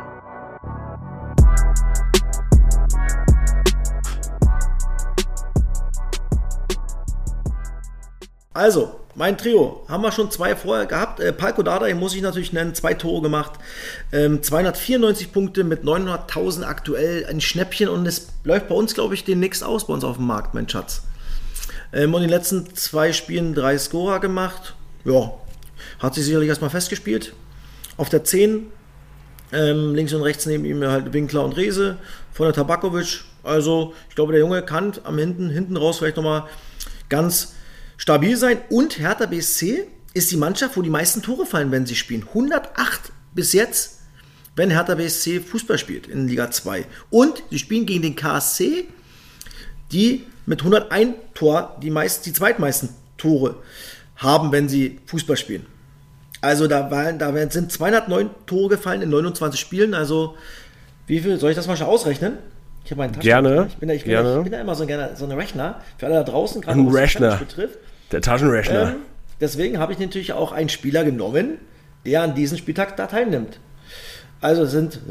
Also, mein Trio, haben wir schon 2 vorher gehabt. Palko Dardai muss ich natürlich nennen, 2 Tore gemacht, 294 Punkte mit 900.000 aktuell, ein Schnäppchen und es läuft bei uns, glaube ich, demnächst aus bei uns auf dem Markt, mein Schatz. Und in den letzten 2 Spielen 3 Scorer gemacht, ja, hat sich sicherlich erstmal festgespielt. Auf der 10, links und rechts neben ihm halt Winkler und Rehse, von der Tabakovic, also ich glaube, der Junge kann am hinten raus vielleicht nochmal ganz stabil sein und Hertha BSC ist die Mannschaft, wo die meisten Tore fallen, wenn sie spielen. 108 bis jetzt, wenn Hertha BSC Fußball spielt in Liga 2. Und sie spielen gegen den KSC, die mit 101 Tor die zweitmeisten Tore haben, wenn sie Fußball spielen. Also sind 209 Tore gefallen in 29 Spielen. Also wie viel, soll ich das mal schon ausrechnen? Ich habe meinen Gerne. Ich bin ja immer so ein Rechner. Für alle da draußen, gerade Ein was Rechner. das betrifft. Der Taschenrechner. Deswegen habe ich natürlich auch einen Spieler genommen, der an diesem Spieltag da teilnimmt. Also sind,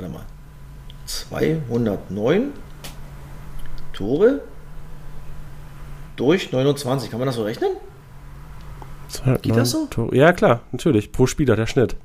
209 Tore durch 29. Kann man das so rechnen? Geht das so? Ja, klar, natürlich. Pro Spieler der Schnitt.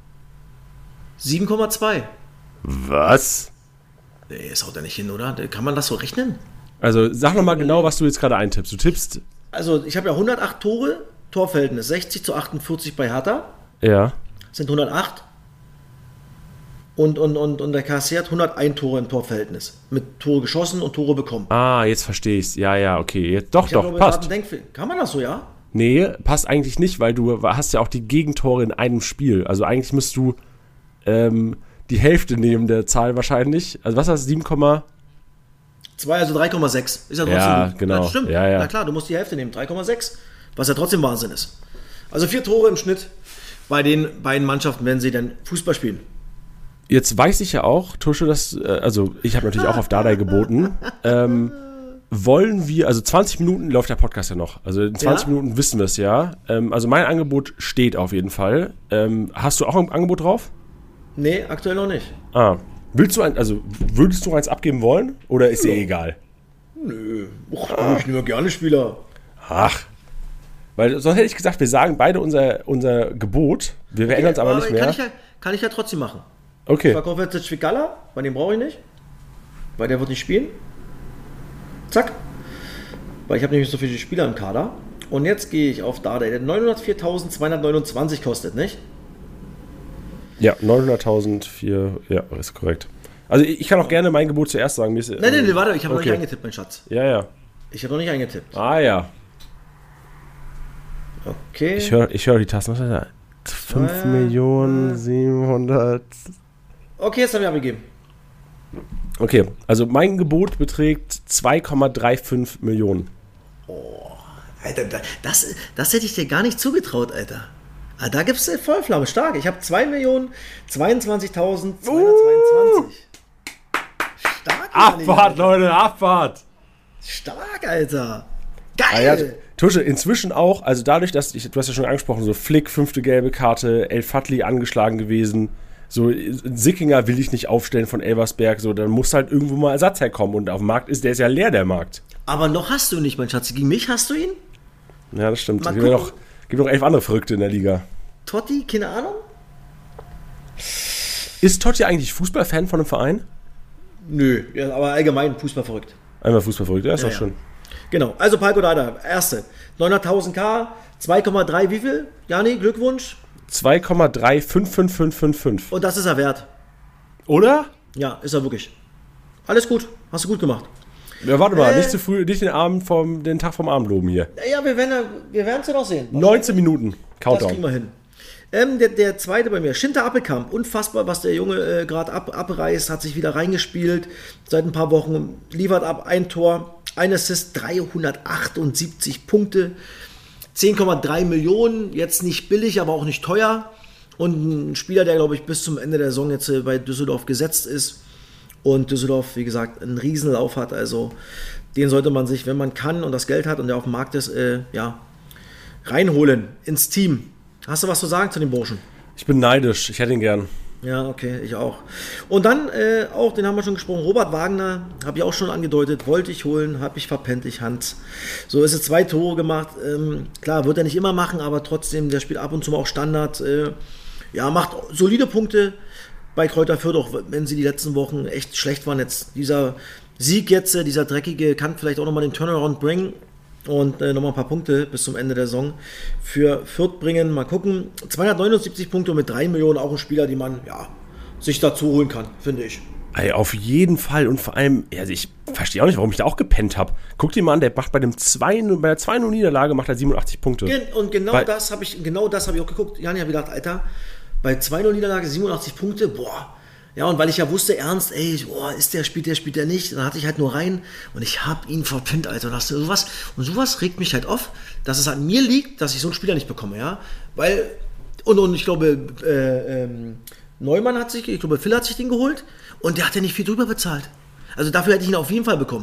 7,2. Was? Nee, das haut ja nicht hin, oder? Kann man das so rechnen? Also sag nochmal genau, was du jetzt gerade eintippst. Du tippst... Also ich habe ja 108 Tore, Torverhältnis 60-48 bei Hertha. Ja. Sind 108. Und der KSC hat 101 Tore im Torverhältnis. Mit Tore geschossen und Tore bekommen. Ah, jetzt verstehe ich's. Ja, okay. Jetzt, doch, passt. Kann man das so, ja? Nee, passt eigentlich nicht, weil du hast ja auch die Gegentore in einem Spiel. Also eigentlich müsst du die Hälfte nehmen der Zahl wahrscheinlich. Also was hast du, 7, 2, also 3,6. Ist ja trotzdem ja, gut. genau. Ja, stimmt. Ja. Na klar, du musst die Hälfte nehmen. 3,6. Was ja trotzdem Wahnsinn ist. Also 4 Tore im Schnitt bei den beiden Mannschaften, wenn sie dann Fußball spielen. Jetzt weiß ich ja auch, Tusche, dass, also ich habe natürlich auch auf Dardai geboten. Wollen wir, also 20 Minuten läuft der Podcast ja noch. Also in 20 Minuten wissen wir es ja. Also mein Angebot steht auf jeden Fall. Hast du auch ein Angebot drauf? Nee, aktuell noch nicht. Würdest du eins abgeben wollen? Oder ist dir egal? Nö, ich nehme gerne Spieler. Ach, weil sonst hätte ich gesagt, wir sagen beide unser Gebot. Wir ändern es aber nicht mehr. Kann ich ja trotzdem machen. Okay. Ich verkaufe jetzt Schwikala, bei dem brauche ich nicht. Weil der wird nicht spielen. Zack. Weil ich habe nämlich so viele Spieler im Kader. Und jetzt gehe ich auf Dardai, der 904.229 kostet, nicht? Ja, 900.000, ja, ist korrekt. Also ich kann auch gerne mein Gebot zuerst sagen. Nein, warte, ich habe noch nicht eingetippt, mein Schatz. Ja. Ich habe noch nicht eingetippt. Ah, ja. Okay. Ich höre die Tasten. 5.700.000. Okay, jetzt habe ich abgegeben. Okay, also mein Gebot beträgt 2,35 Millionen. Oh, Alter, das hätte ich dir gar nicht zugetraut, Alter. Da gibt es Vollflamme, stark. Ich habe 2.022.222. Stark. Abfahrt, Leute, Abfahrt. Stark, Alter. Geil. Ah, ja, Tusche, inzwischen auch, also dadurch, dass, du hast ja schon angesprochen, so Flick, 5. gelbe Karte, El Fadli angeschlagen gewesen, so Sickinger will ich nicht aufstellen von Elversberg, so, dann muss halt irgendwo mal Ersatz herkommen und auf dem Markt der ist ja leer, der Markt. Aber noch hast du ihn nicht, mein Schatz. Gegen mich hast du ihn? Ja, das stimmt. Es gibt noch 11 andere Verrückte in der Liga. Totti, keine Ahnung? Ist Totti eigentlich Fußballfan von einem Verein? Nö, ja, aber allgemein Fußball verrückt. Einmal Fußball verrückt, ja, ist doch schön. Genau, also Palko Dardai, erste. 900.000 2,3 wie viel? Jani, Glückwunsch. 2,355555. Und das ist er wert. Oder? Ja, ist er wirklich. Alles gut, hast du gut gemacht. Ja, warte mal, nicht zu früh, nicht den Tag vom Abend loben hier. Ja, wir werden es ja noch sehen. 19 Minuten, Countdown. Das kriegen wir hin. Der zweite bei mir, Schinter Appelkamp. Unfassbar, was der Junge gerade abreißt, hat sich wieder reingespielt. Seit ein paar Wochen liefert ab ein Tor, ein Assist, 378 Punkte. 10,3 Millionen, jetzt nicht billig, aber auch nicht teuer. Und ein Spieler, der, glaube ich, bis zum Ende der Saison jetzt bei Düsseldorf gesetzt ist. Und Düsseldorf, wie gesagt, einen Riesenlauf hat. Also den sollte man sich, wenn man kann und das Geld hat und der auf dem Markt ist, reinholen ins Team. Hast du was zu sagen zu den Burschen? Ich bin neidisch, ich hätte ihn gern. Ja, okay, ich auch. Und dann auch, den haben wir schon gesprochen, Robert Wagner, habe ich auch schon angedeutet, wollte ich holen, habe ich verpennt, Hans. So ist es 2 Tore gemacht. Klar, wird er nicht immer machen, aber trotzdem, der spielt ab und zu mal auch Standard. Macht solide Punkte bei Kräuter Fürth, auch wenn sie die letzten Wochen echt schlecht waren. Jetzt dieser Sieg jetzt, dieser dreckige, kann vielleicht auch nochmal den Turnaround bringen. Und nochmal ein paar Punkte bis zum Ende der Saison für Fürth bringen. Mal gucken. 279 Punkte mit 3 Millionen, auch ein Spieler, die man sich dazu holen kann, finde ich. Ey, auf jeden Fall. Und vor allem, also ich verstehe auch nicht, warum ich da auch gepennt habe. Guck dir mal an, der macht bei der 2-0-Niederlage macht er 87 Punkte. Und genau das habe ich auch geguckt. Jani, habe gedacht, Alter, bei 2-0-Niederlage 87 Punkte, boah. Ja, und weil ich ja wusste, ernst, spielt der nicht, dann hatte ich halt nur rein und ich habe ihn verpennt, Alter. Und sowas regt mich halt auf, dass es an mir liegt, dass ich so einen Spieler nicht bekomme, ja. Weil Und ich glaube, Neumann hat sich, ich glaube, Phil hat sich den geholt und der hat ja nicht viel drüber bezahlt. Also dafür hätte ich ihn auf jeden Fall bekommen.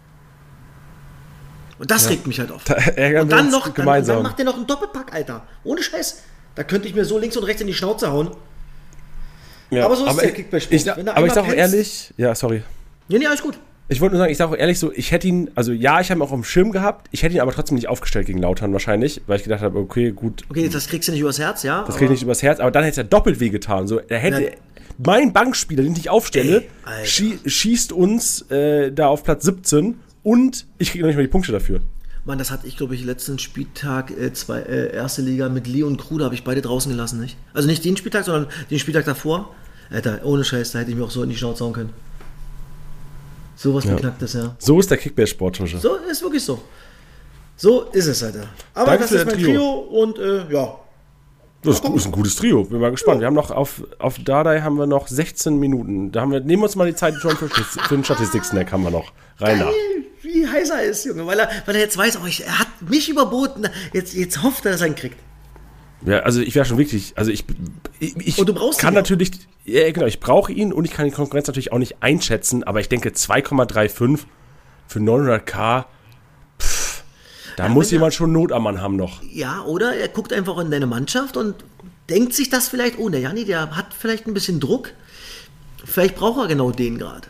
Und das regt mich halt auf. Da ärgern Und wir dann uns noch, gemeinsam. dann macht der noch einen Doppelpack, Alter. Ohne Scheiß. Da könnte ich mir so links und rechts in die Schnauze hauen. Ja, Aber so ist der Kickbase-Sport. Wenn du aber ich einmal sag auch pennst- ehrlich, ja, sorry. Nee, alles gut. Ich wollte nur sagen, ich sage auch ehrlich so, ich hätte ihn, also ja, ich habe ihn auch auf dem Schirm gehabt, ich hätte ihn aber trotzdem nicht aufgestellt gegen Lautern wahrscheinlich, weil ich gedacht habe, okay, gut, Okay, das kriegst du nicht übers Herz, ja? das kriege ich nicht übers Herz, aber dann hätte es ja doppelt wehgetan. So, er hätte, Ja. mein Bankspieler, den ich aufstelle, Ey, Alter. schießt uns da auf Platz 17 und ich kriege noch nicht mal die Punkte dafür. Mann, das hatte ich, glaube ich, letzten Spieltag, erste Liga mit Leon Kruder, habe ich beide draußen gelassen, nicht? Also nicht den Spieltag, sondern den Spieltag davor. Alter, ohne Scheiß, da hätte ich mir auch so in die Schnauze hauen können. Sowas Beknacktes, ja. So ist der Kickbase-Sport, Tusche. So, ist wirklich so. So ist es, Alter. Aber Danke das für ist das mein Trio. Trio und ja. Das ist ein gutes Trio, bin mal gespannt. Wir haben noch auf Dardai haben wir noch 16 Minuten. Da nehmen wir uns mal die Zeit schon für einen Statistik-Snack haben wir noch. Rein nach. Wie heiß er ist, Junge, weil er jetzt weiß, er hat mich überboten, jetzt hofft er, dass er ihn kriegt. Ja, also ich wäre schon wirklich, also ich Und du brauchst kann ihn auch. natürlich, ja genau, ich brauche ihn und ich kann die Konkurrenz natürlich auch nicht einschätzen, aber ich denke 2,35 für 900k, da muss wenn er- jemand schon Not am Mann haben noch. Ja, oder er guckt einfach in deine Mannschaft und denkt sich das vielleicht, oh, der Janni, der hat vielleicht ein bisschen Druck, vielleicht braucht er genau den gerade.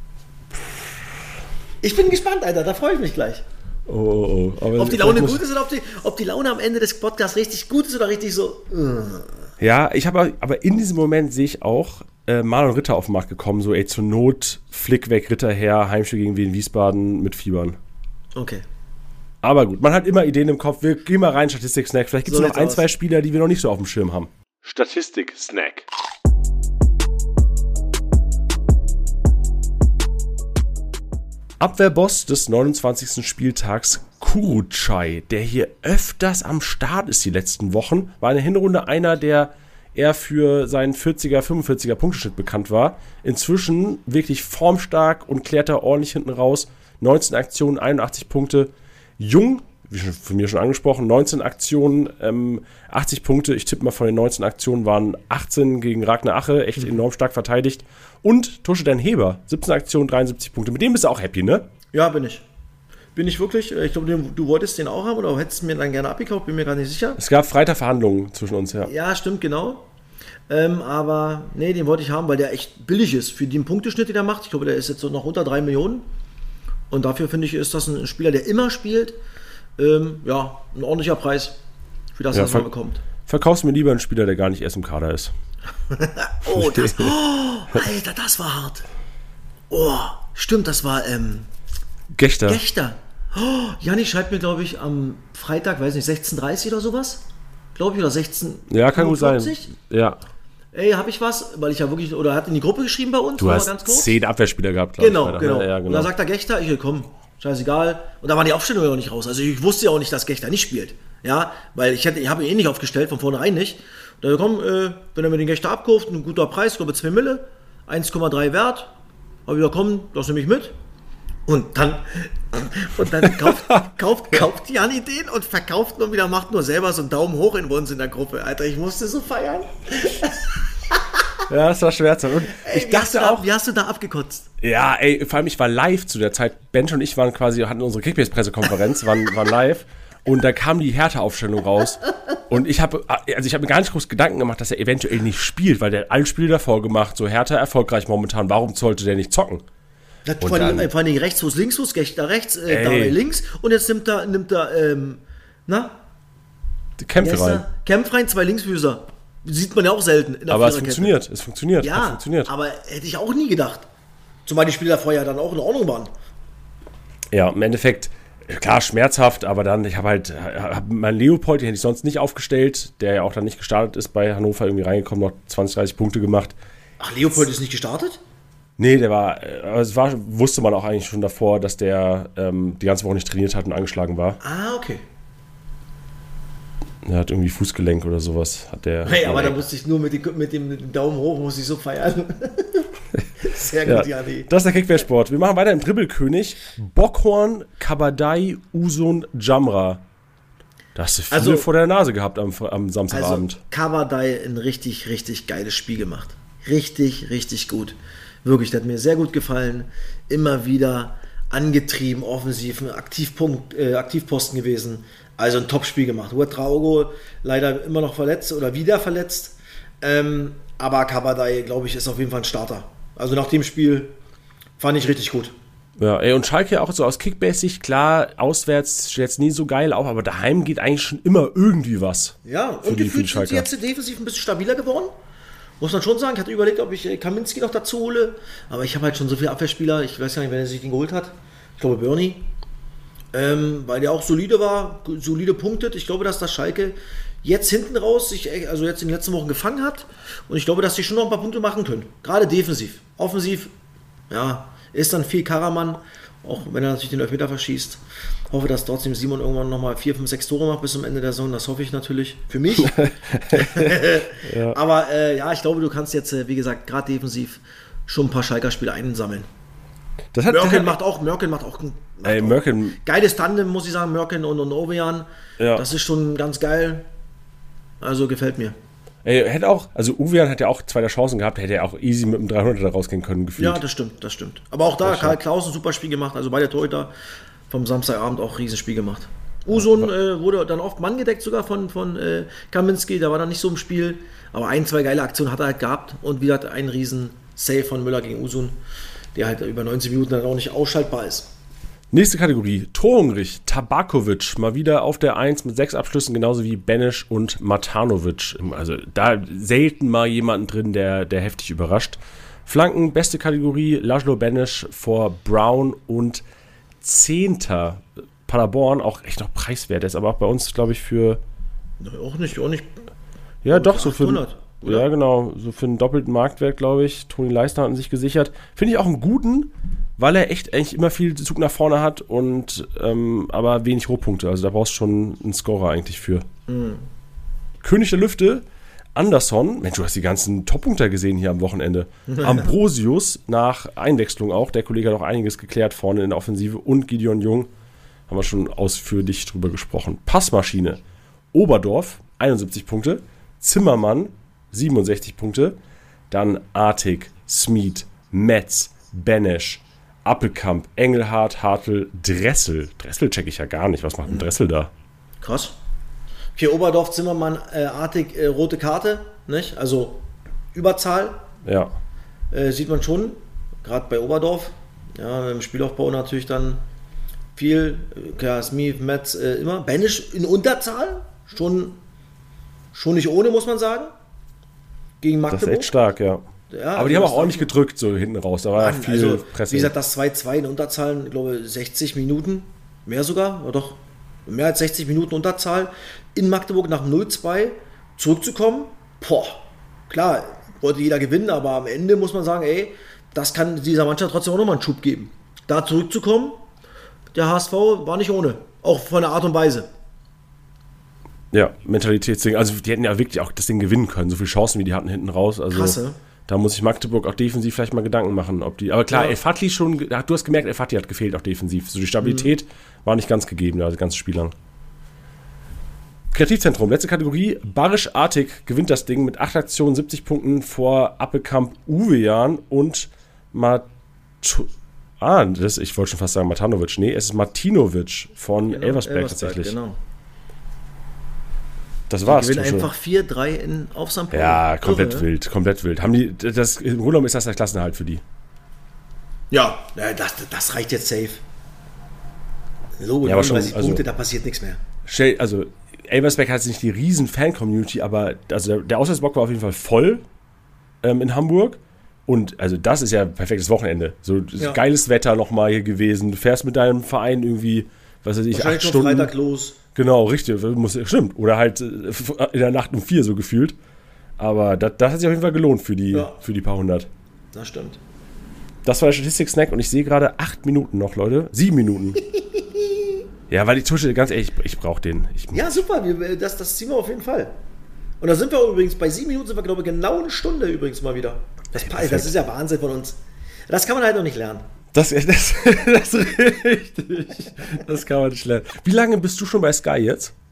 Ich bin gespannt, Alter, da freue ich mich gleich. Oh. Aber Ob die Laune gut ist oder ob die Laune am Ende des Podcasts richtig gut ist oder richtig so. Ja, aber in diesem Moment sehe ich auch Marlon Ritter auf den Markt gekommen, so ey, zur Not, Flick weg, Ritter her, Heimspiel gegen Wien Wiesbaden mit Fiebern. Okay. Aber gut, man hat immer Ideen im Kopf. Wir gehen mal rein, Statistik-Snack. Vielleicht gibt es So noch sieht's ein, aus. zwei Spieler, die wir noch nicht so auf dem Schirm haben. Statistik-Snack. Abwehrboss des 29. Spieltags, Kurucay, der hier öfters am Start ist die letzten Wochen, war in der Hinrunde einer, der eher für seinen 40er, 45er Punkteschnitt bekannt war. Inzwischen wirklich formstark und klärt er ordentlich hinten raus. 19 Aktionen, 81 Punkte. Jung, wie schon von mir schon angesprochen, 19 Aktionen, 80 Punkte. Ich tippe mal, von den 19 Aktionen waren 18 gegen Ragnar Ache, echt enorm stark verteidigt. Und Tusche dein Heber, 17 Aktionen, 73 Punkte. Mit dem bist du auch happy, ne? Ja, bin ich. Bin ich wirklich. Ich glaube, du wolltest den auch haben oder hättest mir dann gerne abgekauft, bin mir gar nicht sicher. Es gab Freitag Verhandlungen zwischen uns, ja. Ja, stimmt, genau. Aber nee, den wollte ich haben, weil der echt billig ist. Für den Punkteschnitt, den er macht, ich glaube, der ist jetzt so noch unter 3 Millionen. Und dafür finde ich, ist das ein Spieler, der immer spielt. Ja, ein ordentlicher Preis für das, Ja, was man bekommt. Verkaufst mir lieber einen Spieler, der gar nicht erst im Kader ist. Oh, Alter, das war hart. Oh, stimmt, das war Gechter. Gechter. Oh, Janni schreibt mir, glaube ich, am Freitag, weiß nicht, 16:30 oder sowas. Glaube ich, oder 16. Ja, kann gut sein. 45. Ja. Ey, habe ich was? Weil ich ja wirklich, oder hat in die Gruppe geschrieben bei uns, Du war hast mal ganz kurz. 10 Abwehrspieler gehabt, glaub Genau, ich, Freitag, genau. ne? Ja, Und dann sagt der Gechter, ich komm, scheißegal. Und da war die Aufstellung ja noch nicht raus. Also ich wusste ja auch nicht, dass Gechter nicht spielt. Ja, weil ich habe ihn eh nicht aufgestellt, von vornherein nicht. Und dann komm, wenn er mir den Gechter abkauft, ein guter Preis, ich glaube 2 Mille, 1,3 Wert. Aber wieder komm, das nehme ich mit. Und dann kauft Janni den und verkauft nur wieder, macht nur selber so einen Daumen hoch in uns in der Gruppe. Alter, ich musste so feiern. Ja, das war schmerzhaft. Und ich dachte auch, Wie hast du da abgekotzt? ja, ey, vor allem ich war live zu der Zeit. Bench und ich hatten unsere Kickbase-Pressekonferenz, waren live. Und da kam die Hertha-Aufstellung raus. Und ich habe mir gar nicht groß Gedanken gemacht, dass er eventuell nicht spielt, weil der hat alle Spiele davor gemacht. So Hertha erfolgreich momentan. Warum sollte der nicht zocken? Vor allen Dingen Rechtsfuß, Linksfuß, Gechter rechts, dabei links. Und jetzt nimmt er Die Kämpfe rein. Kämpf rein, 2 Linksfüßer. Sieht man ja auch selten in der Aber es Viererkette. funktioniert. Ja, hat funktioniert. aber hätte ich auch nie gedacht. Zumal die Spiele davor ja dann auch in Ordnung waren. Ja, im Endeffekt, klar, schmerzhaft, aber dann, ich habe meinen Leopold, den hätte ich sonst nicht aufgestellt, der ja auch dann nicht gestartet ist, bei Hannover irgendwie reingekommen, noch 20, 30 Punkte gemacht. Ach, Leopold ist nicht gestartet? Nee, wusste man auch eigentlich schon davor, dass der die ganze Woche nicht trainiert hat und angeschlagen war. Ah, okay. Er hat irgendwie Fußgelenk oder sowas. Hey, aber da musste ich nur mit dem Daumen hoch, muss ich so feiern. Sehr gut, Janni. Das ist der Kickbase-Sport. Wir machen weiter im Dribbelkönig. Bockhorn, Kabadai, Usun, Jamra. Da hast du viele vor der Nase gehabt am Samstagabend. Also Kabadai ein richtig, richtig geiles Spiel gemacht. Richtig, richtig gut. Wirklich, das hat mir sehr gut gefallen. Immer wieder angetrieben, offensiv, ein Aktivposten gewesen. Also ein Top-Spiel gemacht. Ouedraogo leider immer noch verletzt oder wieder verletzt. Aber Kabadai, glaube ich, ist auf jeden Fall ein Starter. Also nach dem Spiel fand ich richtig gut. Ja, und Schalke auch so aus Kickbase-Sicht, klar, auswärts jetzt nie so geil auch, aber daheim geht eigentlich schon immer irgendwie was. Ja, und gefühlt sind sie jetzt defensiv ein bisschen stabiler geworden. Muss man schon sagen. Ich hatte überlegt, ob ich Kaminski noch dazu hole, aber ich habe halt schon so viele Abwehrspieler, ich weiß gar nicht, wer sich den geholt hat. Ich glaube Bernie. Weil der auch solide war, solide punktet. Ich glaube, dass das Schalke jetzt hinten raus sich also jetzt in den letzten Wochen gefangen hat und ich glaube, dass die schon noch ein paar Punkte machen können. Gerade defensiv. Offensiv, ja, ist dann viel Karaman, auch wenn er natürlich den Elfmeter verschießt. Hoffe, dass trotzdem Simon irgendwann nochmal 4, 5, 6 Tore macht bis zum Ende der Saison. Das hoffe ich natürlich für mich. Ja. Aber ich glaube, du kannst jetzt, wie gesagt, gerade defensiv schon ein paar Schalker-Spiele einsammeln. Mörken macht auch ein geiles Tandem, muss ich sagen, Mörken und Ovejan. Ja. Das ist schon ganz geil. Also gefällt mir. Hätte auch, also Uwean hat ja auch 2 Chancen gehabt, hätte er auch easy mit dem 300er rausgehen können, gefühlt. Ja, das stimmt. Aber auch da, Karl Klaus ein super Spiel gemacht, also beide Torhüter vom Samstagabend auch ein Riesenspiel gemacht. Usun wurde dann oft Mann gedeckt sogar von Kaminski, da war dann nicht so im Spiel, aber 1, 2 geile Aktionen hat er halt gehabt und wieder hat ein riesen Save von Müller gegen Usun, der halt über 90 Minuten dann auch nicht ausschaltbar ist. Nächste Kategorie, Torhungrig, Tabakovic, mal wieder auf der 1 mit 6 Abschlüssen, genauso wie Benesch und Matanovic. Also da selten mal jemanden drin, der heftig überrascht. Flanken, beste Kategorie, Laszlo Benesch vor Brown und 10. Paderborn, auch echt noch preiswert, ist aber auch bei uns, glaube ich, für... Auch nicht. Ja, doch, so für... 800. Oder? Ja, genau, so für einen doppelten Marktwert, glaube ich. Toni Leistner hatten sich gesichert. Finde ich auch einen guten, weil er echt eigentlich immer viel Zug nach vorne hat und aber wenig Rohpunkte. Also da brauchst du schon einen Scorer eigentlich für. Mhm. König der Lüfte, Anderson. Mensch, du hast die ganzen Top-Punkter gesehen hier am Wochenende. Ambrosius nach Einwechslung auch. Der Kollege hat auch einiges geklärt vorne in der Offensive. Und Gideon Jung, haben wir schon ausführlich drüber gesprochen. Passmaschine, Oberdorf, 71 Punkte. Zimmermann, 67 Punkte. Dann Artig, Smid, Metz, Benesch, Appelkamp, Engelhardt, Hartl, Dressel. Dressel checke ich ja gar nicht. Was macht ein Dressel da? Krass. Okay, Oberdorf, Zimmermann, Artig, rote Karte, nicht? Also Überzahl. Ja. Sieht man schon, gerade bei Oberdorf. Ja, im Spielaufbau natürlich dann viel. Smith, Metz, immer. Benesch in Unterzahl. Schon nicht ohne, muss man sagen. Gegen Magdeburg. Das ist echt stark, ja. Ja, aber die haben auch ordentlich gedrückt, so hinten raus. Da war ja viel Presse. Wie gesagt, das 2-2 in Unterzahlen, ich glaube 60 Minuten, mehr sogar, oder doch, mehr als 60 Minuten Unterzahl in Magdeburg nach 0-2 zurückzukommen. Klar, wollte jeder gewinnen, aber am Ende muss man sagen, das kann dieser Mannschaft trotzdem auch nochmal einen Schub geben. Da zurückzukommen, der HSV war nicht ohne, auch von der Art und Weise. Ja, Mentalitätsding. Also die hätten ja wirklich auch das Ding gewinnen können. So viele Chancen, wie die hatten hinten raus. Also krasse. Da muss sich Magdeburg auch defensiv vielleicht mal Gedanken machen, ob die. Aber klar, El Fatli schon. Du hast gemerkt, El Fatli hat gefehlt auch defensiv. So die Stabilität war nicht ganz gegeben, das ganze Spiel lang. Kreativzentrum, letzte Kategorie. Barisch Artig gewinnt das Ding mit 8 Aktionen, 70 Punkten vor Appelkamp, Uwejan und ich wollte schon fast sagen Matanovic. Nee, es ist Martinovic von Elversberg tatsächlich. Genau. Das war's. Die gewinnen einfach 4-3 auf St. Pauli. Ja, komplett wild. Im Grunde genommen ist das der Klassenerhalt für die. Ja, das reicht jetzt safe. So, ja, aber schon, Punkte, da passiert nichts mehr. Also, Elversberg hat nicht die riesen Fan-Community, aber also der Auswärtsblock war auf jeden Fall voll in Hamburg. Und also das ist ja ein perfektes Wochenende. So geiles Wetter nochmal hier gewesen. Du fährst mit deinem Verein irgendwie, was weiß ich, 8 Stunden. Freitag los. Genau, richtig. Stimmt. Oder halt in der Nacht um 4 so gefühlt. Aber das hat sich auf jeden Fall gelohnt für die paar 100. Das stimmt. Das war der Statistik-Snack und ich sehe gerade 8 Minuten noch, Leute. 7 Minuten. Ja, weil die Tusche, ganz ehrlich, ich brauche den. Ja, super. Das ziehen wir auf jeden Fall. Und da sind wir übrigens, bei 7 Minuten sind wir, glaube ich, genau eine Stunde übrigens mal wieder. Das ist ja Wahnsinn von uns. Das kann man halt noch nicht lernen. Das ist richtig. Das kann man nicht lernen. Wie lange bist du schon bei Sky jetzt?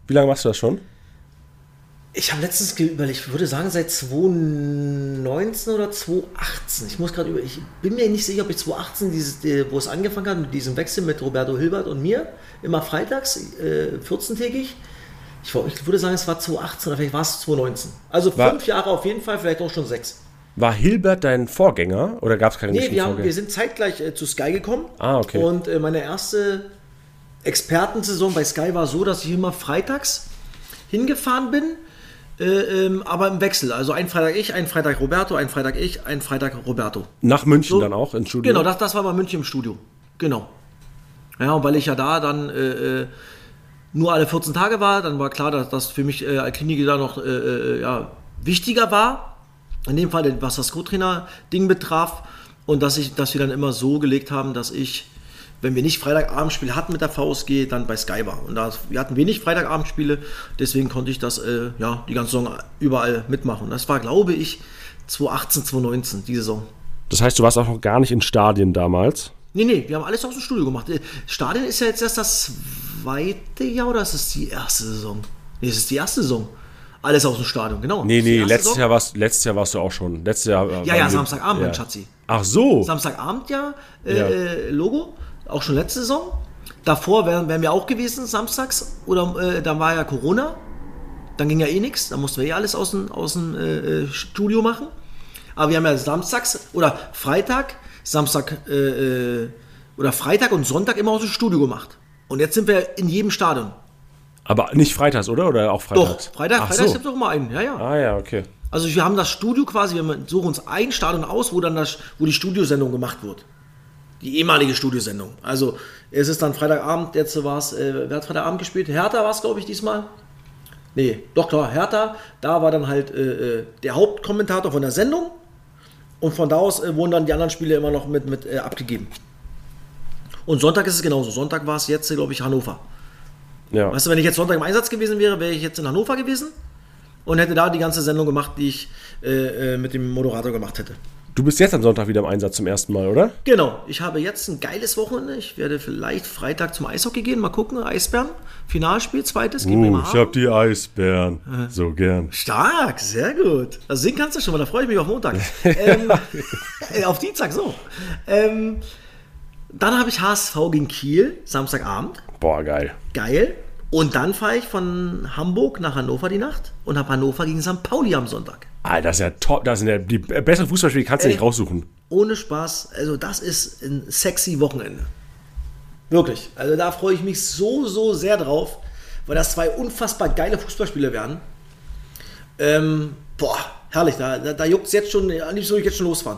Wie lange machst du das schon? Ich habe letztens überlegt, ich würde sagen seit 2019 oder 2018. Ich bin mir nicht sicher, ob ich 2018, wo es angefangen hat, mit diesem Wechsel mit Roberto Hilbert und mir, immer freitags, 14-tägig. Ich würde sagen, es war 2018 oder vielleicht war es 2019. Also 5 Jahre auf jeden Fall, vielleicht auch schon 6. War Hilbert dein Vorgänger oder gab es keinen Vorgänger? Nee, wir sind zeitgleich zu Sky gekommen. Okay. Und meine erste Expertensaison bei Sky war so, dass ich immer freitags hingefahren bin, aber im Wechsel. Also ein Freitag ich, ein Freitag Roberto, ein Freitag ich, ein Freitag Roberto. Nach München so, dann auch ins Studio? Genau, das war bei München im Studio. Genau. Ja, und weil ich ja da dann nur alle 14 Tage war, dann war klar, dass das für mich als Kliniker da noch wichtiger war. In dem Fall, was das Co-Trainer-Ding betraf. Und dass wir dann immer so gelegt haben, dass ich, wenn wir nicht Freitagabendspiele hatten mit der VSG, dann bei Sky war. Und wir hatten wenig Freitagabendspiele, deswegen konnte ich das die ganze Saison überall mitmachen. Und das war, glaube ich, 2018, 2019, die Saison. Das heißt, du warst auch noch gar nicht in Stadien damals? Nee, wir haben alles aus dem Studio gemacht. Stadien ist ja jetzt erst das 2. Jahr oder ist es die erste Saison? Nee, es ist die erste Saison. Alles aus dem Stadion, genau. Nee, letztes Jahr warst du auch schon. Letztes Jahr ja, Samstagabend, mein Schatzi. Ach so. Samstagabend, Logo, auch schon letzte Saison. Davor wären wir auch gewesen, samstags. Oder dann war ja Corona. Dann ging ja eh nichts. Dann mussten wir alles aus dem Studio machen. Aber wir haben ja samstags oder Freitag, oder Freitag und Sonntag immer aus dem Studio gemacht. Und jetzt sind wir in jedem Stadion. Aber nicht freitags, oder? Oder auch freitags? Doch, Freitags gibt es auch mal einen, ja. Ah ja, okay. Also wir haben das Studio quasi, wir suchen uns ein Stadion aus, wo die Studiosendung gemacht wird. Die ehemalige Studiosendung. Also es ist dann Freitagabend, jetzt war es, wer hat Freitagabend gespielt? Hertha war es, glaube ich, diesmal. Nee, doch klar, Hertha. Da war dann halt der Hauptkommentator von der Sendung. Und von da aus wurden dann die anderen Spiele immer noch mit abgegeben. Und Sonntag ist es genauso. Sonntag war es jetzt, glaube ich, Hannover. Ja. Weißt du, wenn ich jetzt Sonntag im Einsatz gewesen wäre, wäre ich jetzt in Hannover gewesen und hätte da die ganze Sendung gemacht, die ich mit dem Moderator gemacht hätte. Du bist jetzt am Sonntag wieder im Einsatz zum ersten Mal, oder? Genau. Ich habe jetzt ein geiles Wochenende. Ich werde vielleicht Freitag zum Eishockey gehen. Mal gucken. Eisbären. Finalspiel, zweites. Ich habe die Eisbären. So gern. Stark. Sehr gut. Also singen kannst du schon mal. Da freue ich mich auf Montag. Auf Dienstag, so. Dann habe ich HSV gegen Kiel. Samstagabend. Boah, geil. Geil. Und dann fahre ich von Hamburg nach Hannover die Nacht und habe Hannover gegen St. Pauli am Sonntag. Alter, das ist ja top. Das sind ja die besseren Fußballspiele, kannst du nicht raussuchen. Ohne Spaß. Also das ist ein sexy Wochenende. Wirklich. Also da freue ich mich so sehr drauf, weil das 2 unfassbar geile Fußballspiele werden. Herrlich. Da juckt es jetzt schon. Am liebsten würde ich jetzt schon losfahren.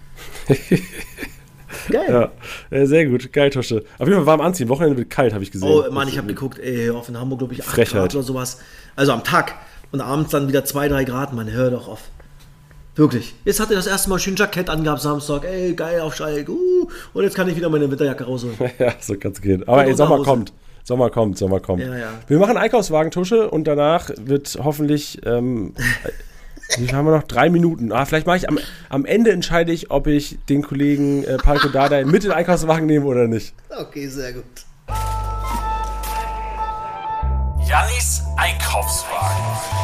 Geil. Ja, sehr gut. Geil, Tosche. Auf jeden Fall warm anziehen. Wochenende wird kalt, habe ich gesehen. Oh Mann, ich habe geguckt, auf in Hamburg, glaube ich, 8 Grad oder sowas. Also am Tag. Und abends dann wieder 2-3 Grad. Mann, hör doch auf. Wirklich. Jetzt hatte ich das erste Mal schön Jackett angehabt Samstag. Ey, geil auf Schalke. Und jetzt kann ich wieder meine Winterjacke rausholen. Ja, so kann es gehen. Aber ey, Sommer kommt. Sommer kommt. Ja. Wir machen Einkaufswagen, Tusche, und danach wird hoffentlich... Wie haben wir noch? 3 Minuten. Vielleicht mache ich am Ende entscheide ich, ob ich den Kollegen Palko Dardai mit in den Einkaufswagen nehme oder nicht. Okay, sehr gut. Jannis Einkaufswagen.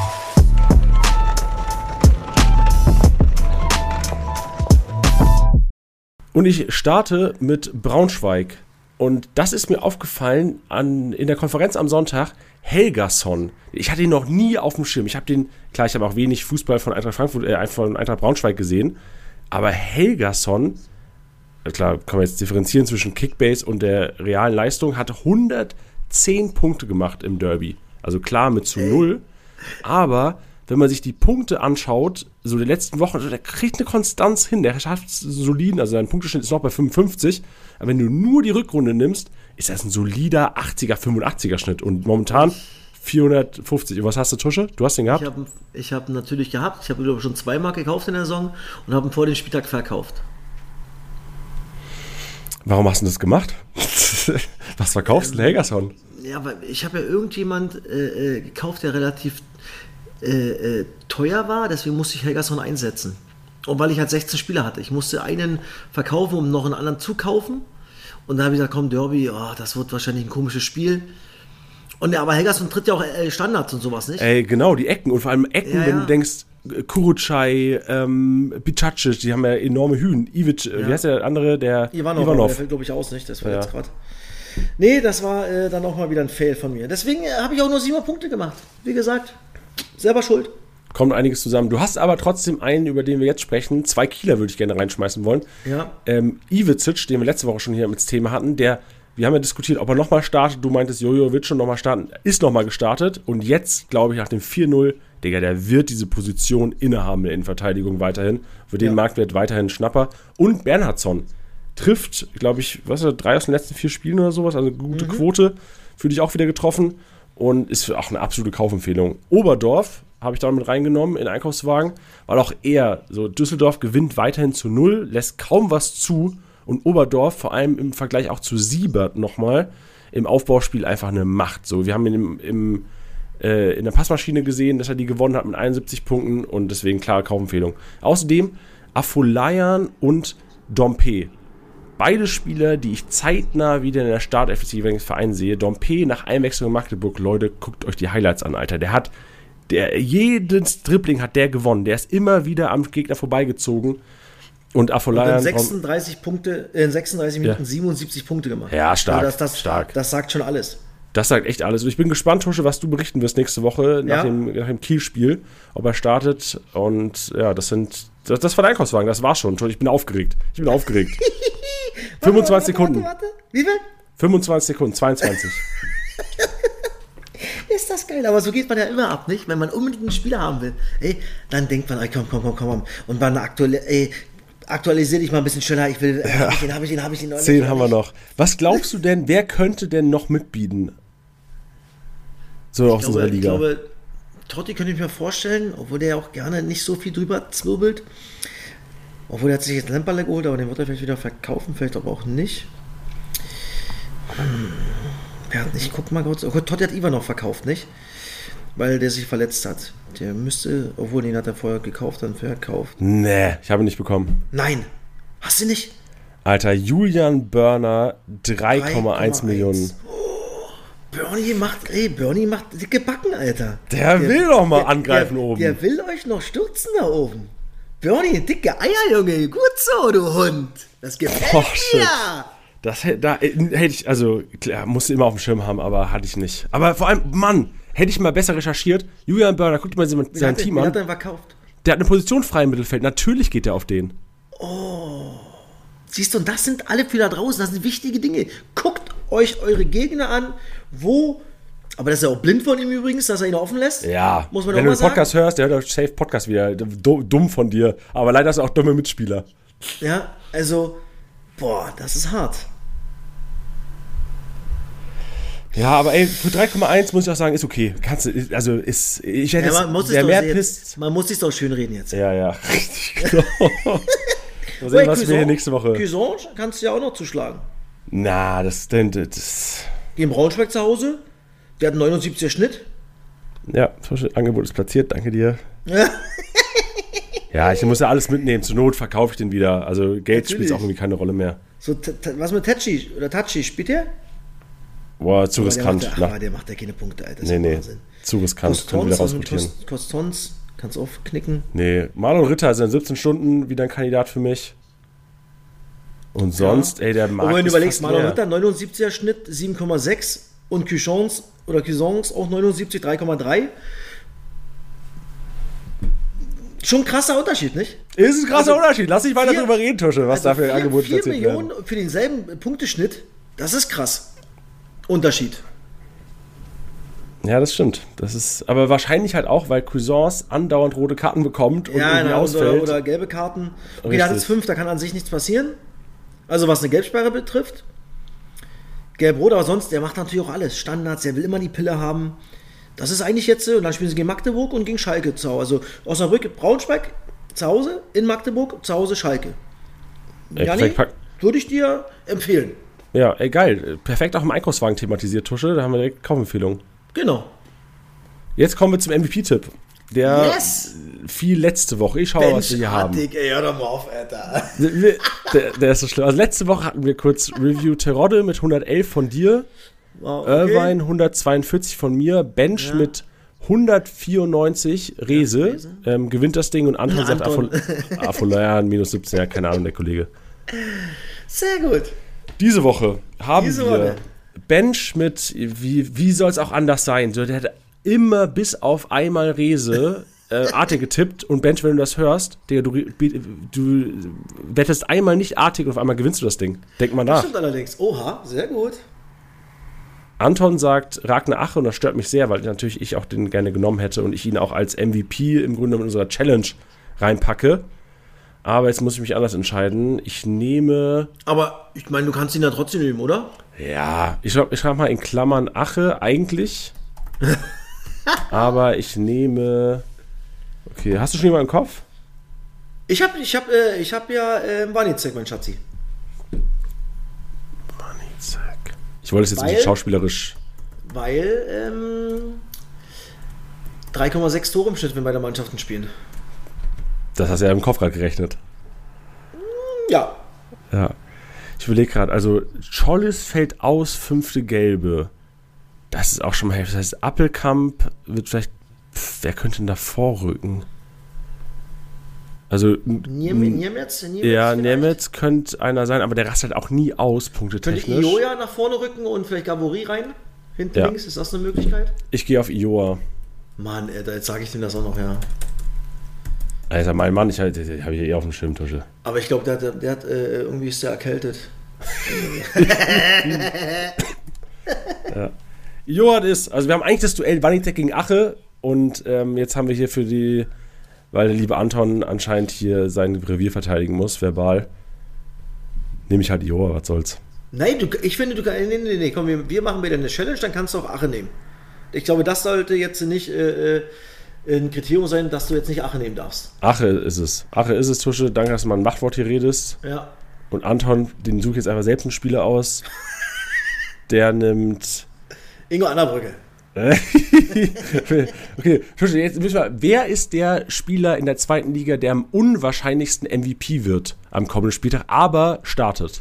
Und ich starte mit Braunschweig. Und das ist mir aufgefallen in der Konferenz am Sonntag. Helgason. Ich hatte ihn noch nie auf dem Schirm. Ich habe auch wenig Fußball von Eintracht Frankfurt, von Eintracht Braunschweig gesehen. Aber Helgason, klar, kann man jetzt differenzieren zwischen Kickbase und der realen Leistung, hat 110 Punkte gemacht im Derby. Also klar mit zu 0. Aber wenn man sich die Punkte anschaut, so die letzten Wochen, also der kriegt eine Konstanz hin, der schafft es soliden, also sein Punkteschnitt ist noch bei 55, aber wenn du nur die Rückrunde nimmst, ist das ein solider 80er, 85er Schnitt und momentan 450. Und was hast du, Tusche? Du hast den gehabt? Ich habe natürlich gehabt, ich habe schon 2-mal gekauft in der Saison und habe ihn vor dem Spieltag verkauft. Warum hast du das gemacht? Was verkaufst du, Helgason? Ja, weil ich habe ja irgendjemand gekauft, der relativ teuer war, deswegen musste ich Helgason einsetzen. Und weil ich halt 16 Spieler hatte. Ich musste einen verkaufen, um noch einen anderen zu kaufen. Und da habe ich gesagt, komm, Derby, das wird wahrscheinlich ein komisches Spiel. Aber Helgason tritt ja auch Standards und sowas, nicht? Ey, genau, die Ecken. Und vor allem Ecken, Ja, wenn ja. du denkst, Kurucay, Bicacic, die haben ja enorme Hühen. Ivic, wie heißt der andere? Der Ivanov. Der fällt, glaube ich, aus, nicht? Das war jetzt gerade. Nee, das war dann auch mal wieder ein Fail von mir. Deswegen habe ich auch nur 7 Punkte gemacht. Wie gesagt, selber schuld. Kommt einiges zusammen. Du hast aber trotzdem einen, über den wir jetzt sprechen. 2 Kieler würde ich gerne reinschmeißen wollen. Ja. Ivicic, den wir letzte Woche schon hier ins Thema hatten, wir haben ja diskutiert, ob er nochmal startet. Du meintest, Jojo wird schon nochmal starten. Ist nochmal gestartet. Und jetzt, glaube ich, nach dem 4-0, Digga, der wird diese Position innehaben in der Innenverteidigung weiterhin. Für den Marktwert weiterhin Schnapper. Und Bernhardsson trifft, glaube ich, 3 aus den letzten 4 Spielen oder sowas. Also eine gute Quote. Für dich auch wieder getroffen. Und ist auch eine absolute Kaufempfehlung. Oberdorf habe ich da mit reingenommen in den Einkaufswagen, weil auch er, so Düsseldorf gewinnt weiterhin zu 0, lässt kaum was zu. Und Oberdorf, vor allem im Vergleich auch zu Siebert nochmal, im Aufbauspiel einfach eine Macht. So, wir haben ihn in der Passmaschine gesehen, dass er die gewonnen hat mit 71 Punkten und deswegen klare Kaufempfehlung. Außerdem Afolayan und Dompe. Beide Spieler, die ich zeitnah wieder in der Startelf des jeweiligen Vereins sehe. Dompe nach Einwechslung in Magdeburg, Leute, guckt euch die Highlights an, Alter. Jedes Dribbling hat der gewonnen. Der ist immer wieder am Gegner vorbeigezogen. Und Afolayan... Und in 36 Minuten 77 Punkte gemacht. Ja, stark, also stark. Das sagt schon alles. Das sagt echt alles. Und ich bin gespannt, Tusche, was du berichten wirst nächste Woche nach dem Kiel-Spiel, ob er startet. Und ja, das war der Einkaufswagen, das war's schon. Ich bin aufgeregt. 25 Sekunden. Warte. Wie viel? 25 Sekunden, 22. Ist das geil, aber so geht man ja immer ab, nicht? Wenn man unbedingt einen Spieler haben will, dann denkt man, komm. Und man aktualisiere dich mal ein bisschen schneller. Ich will, hab ich den 10 haben wir noch. Was glaubst du denn, wer könnte denn noch mitbieten? So aus unserer Liga. Ich glaube, Totti könnte ich mir vorstellen, obwohl der auch gerne nicht so viel drüber zwirbelt. Obwohl er hat sich jetzt Lemperle geholt, aber den wird er vielleicht wieder verkaufen, vielleicht aber auch nicht. Ich guck mal kurz. Oh Gott, Totti hat Ivanov verkauft, nicht? Weil der sich verletzt hat. Der müsste, obwohl den hat er vorher gekauft, dann verkauft. Nee, ich habe ihn nicht bekommen. Nein, hast du nicht? Alter, Julian Börner, 3,1 Millionen. Bernie macht dicke Backen, Alter. Der will doch mal angreifen oben. Der will euch noch stürzen da oben. Bernie, dicke Eier, Junge. Gut so, du Hund. Das gefällt mir. Da hätte ich, also klar, musste immer auf dem Schirm haben, aber hatte ich nicht. Aber vor allem, Mann, hätte ich mal besser recherchiert. Julian Börner, guckt mal sein Team an. Wer hat er verkauft? Der hat eine Position frei im Mittelfeld. Natürlich geht der auf den. Oh. Siehst du, und das sind alle für da draußen. Das sind wichtige Dinge. Guckt euch eure Gegner an, aber das ist ja auch blind von ihm übrigens, dass er ihn offen lässt. Ja, muss man wenn auch du den Podcast hörst, der hört auch safe Podcast wieder. Dumm von dir. Aber leider ist er auch dumme Mitspieler. Ja, also, das ist hart. Ja, aber ey, für 3,1 muss ich auch sagen, ist okay. Man muss sich doch schön reden jetzt. Ja, richtig. Genau. Mal sehen, was wir hier nächste Woche. Cuisance kannst du ja auch noch zuschlagen. Na, das. Gegen Braunschweig zu Hause, der hat einen 79er Schnitt. Ja, Angebot ist platziert, danke dir. Ja, ich muss ja alles mitnehmen. Zur Not verkaufe ich den wieder. Also Geld spielt auch irgendwie keine Rolle mehr. So, was mit Tachi spielt der? Boah, zu riskant. Der macht ja keine Punkte, Alter. Nee, zu riskant. Können wir wieder rausrotieren. Kostons, kannst aufknicken. Nee, Marlon Ritter ist in 17 Stunden wieder ein Kandidat für mich. Und sonst, der Markt. Aber wenn du überlegst, Marlon Ritter, 79er Schnitt, 7,6 und Cuisance auch 79, 3,3. Schon ein krasser Unterschied, nicht? Ist ein krasser Unterschied. Lass dich weiter drüber reden, Tusche, was da für ein Angebot platziert wird. 4 Millionen für denselben Punkteschnitt, das ist krass. Unterschied. Ja, das stimmt. Das ist aber wahrscheinlich halt auch, weil Cuisance andauernd rote Karten bekommt und irgendwie ausfällt. Oder gelbe Karten. Okay, der hat jetzt 5, da kann an sich nichts passieren. Also was eine Gelbsperre betrifft. Gelb-Rot, aber sonst, der macht natürlich auch alles. Standards, der will immer die Pille haben. Das ist eigentlich jetzt, und dann spielen sie gegen Magdeburg und gegen Schalke zu Hause. Also Osnabrück, Braunschweig zu Hause, in Magdeburg, zu Hause Schalke. Janni, würde ich dir empfehlen. Ja, geil. Perfekt auch im Einkaufswagen thematisiert, Tusche. Da haben wir direkt Kaufempfehlung. Genau. Jetzt kommen wir zum MVP-Tipp. Der fiel letzte Woche. Ich schaue, was wir hier haben. Ey, hör doch mal auf, Alter. Der ist so schlimm. Also letzte Woche hatten wir kurz Review Terodde mit 111 von dir. Wow, Irvine 142 von mir, Bench mit 194, Rese, gewinnt das Ding und Anton sagt Afolayan minus 17, ja, keine Ahnung, der Kollege. Sehr gut. Diese Woche haben wir Bench mit, wie soll es auch anders sein, so, der hat immer bis auf einmal Rese Artig getippt und Bench, wenn du das hörst, Digga, du wettest einmal nicht Artig und auf einmal gewinnst du das Ding. Denk mal nach. Das stimmt allerdings. Oha, sehr gut. Anton sagt Ragnar Ache und das stört mich sehr, weil natürlich ich auch den gerne genommen hätte und ich ihn auch als MVP im Grunde in unserer Challenge reinpacke. Aber jetzt muss ich mich anders entscheiden. Ich nehme... Aber ich meine, du kannst ihn ja trotzdem nehmen, oder? Ja, ich schreibe mal in Klammern Ache eigentlich. Aber ich nehme... Okay, hast du schon jemanden im Kopf? Ich hab ja Wanizek, mein Schatzi. Wanizek. Ich wollte es jetzt nicht schauspielerisch... Weil 3,6 Tore im Schnitt, wenn beide Mannschaften spielen. Das hast du ja im Kopf gerade gerechnet. Ja. Ja. Ich überlege gerade, also Schollis fällt aus, 5. Gelbe. Das ist auch schon mal heftig. Das heißt, Appelkamp wird vielleicht... wer könnte denn da vorrücken? Also... Niemetz? Ja, Niemetz könnte einer sein, aber der rastet halt auch nie aus, punktetechnisch. Könnte Ioja nach vorne rücken und vielleicht Gabori rein? Hinten links, ist das eine Möglichkeit? Ich gehe auf Ioa. Mann, jetzt sage ich dem das auch noch, ja. Alter, mein Mann, den habe ich ja eh auf dem Schirm, Tusche. Aber ich glaube, der hat irgendwie ist der erkältet. Ja. Ioa ist, also wir haben eigentlich das Duell Wanizek gegen Ache und jetzt haben wir hier weil der liebe Anton anscheinend hier sein Revier verteidigen muss, verbal, nehme ich halt Ioa, was soll's. Nein, ich finde, nee, komm, wir machen wieder eine Challenge, dann kannst du auch Ache nehmen. Ich glaube, das sollte jetzt nicht ein Kriterium sein, dass du jetzt nicht Ache nehmen darfst. Ache ist es, Tusche. Danke, dass du mal ein Machtwort hier redest. Ja. Und Anton, den suche ich jetzt einfach selbst einen Spieler aus. Der nimmt... Ingo Annabrücke. Okay, Tusche, jetzt müssen wir... Wer ist der Spieler in der 2. Liga, der am unwahrscheinlichsten MVP wird am kommenden Spieltag, aber startet?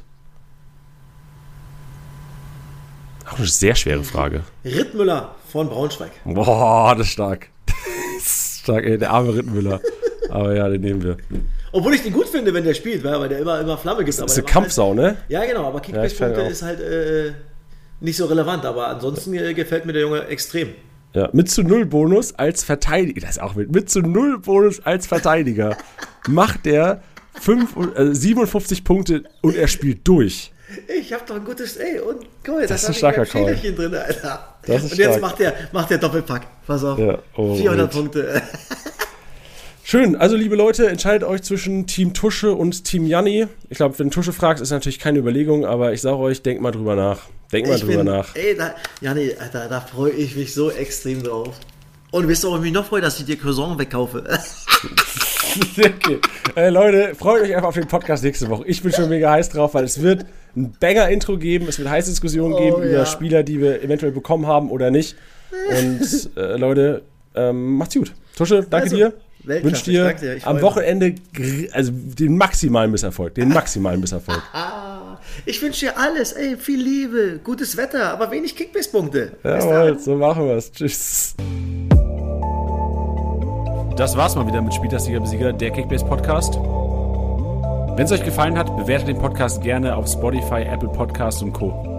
Auch eine sehr schwere Frage. Rittmüller von Braunschweig. Boah, das ist stark. Stark, ey, der arme Rittmüller. Aber ja, den nehmen wir. Obwohl ich den gut finde, wenn der spielt, weil der immer Flamme gibt. Das ist eine Kampfsau, halt, ne? Ja, genau, aber Kickbase-Punkte ist halt nicht so relevant. Aber ansonsten gefällt mir der Junge extrem. Ja, mit zu 0 Bonus als Verteidiger. Das ist auch mit zu 0 Bonus als Verteidiger macht der 57 Punkte und er spielt durch. Ich hab doch ein gutes, und guck mal, das ist ein starker Call. Drin, Alter. Das ist und jetzt stark. macht der Doppelpack. Pass auf. Ja, 400 Punkte. Schön, also liebe Leute, entscheidet euch zwischen Team Tusche und Team Janni. Ich glaube, wenn du Tusche fragst, ist natürlich keine Überlegung, aber ich sage euch, denkt mal drüber nach. Janni, Alter, da freue ich mich so extrem drauf. Und wisst ihr, warum ich mich noch freue, dass ich dir Croissant wegkaufe? Okay. Leute, freut euch einfach auf den Podcast nächste Woche. Ich bin schon mega heiß drauf, weil es wird ein Banger-Intro geben, es wird heiße Diskussionen geben über Spieler, die wir eventuell bekommen haben oder nicht. Und Leute, macht's gut. Tusche, danke dir. Wünsche dir am Wochenende den maximalen Misserfolg. Ich wünsche dir alles, viel Liebe, gutes Wetter, aber wenig Kickbase-Punkte. Jawohl, so machen wir es. Tschüss. Das war's mal wieder mit Spieltagssieger-Besieger, der Kickbase-Podcast. Wenn es euch gefallen hat, bewertet den Podcast gerne auf Spotify, Apple Podcasts und Co.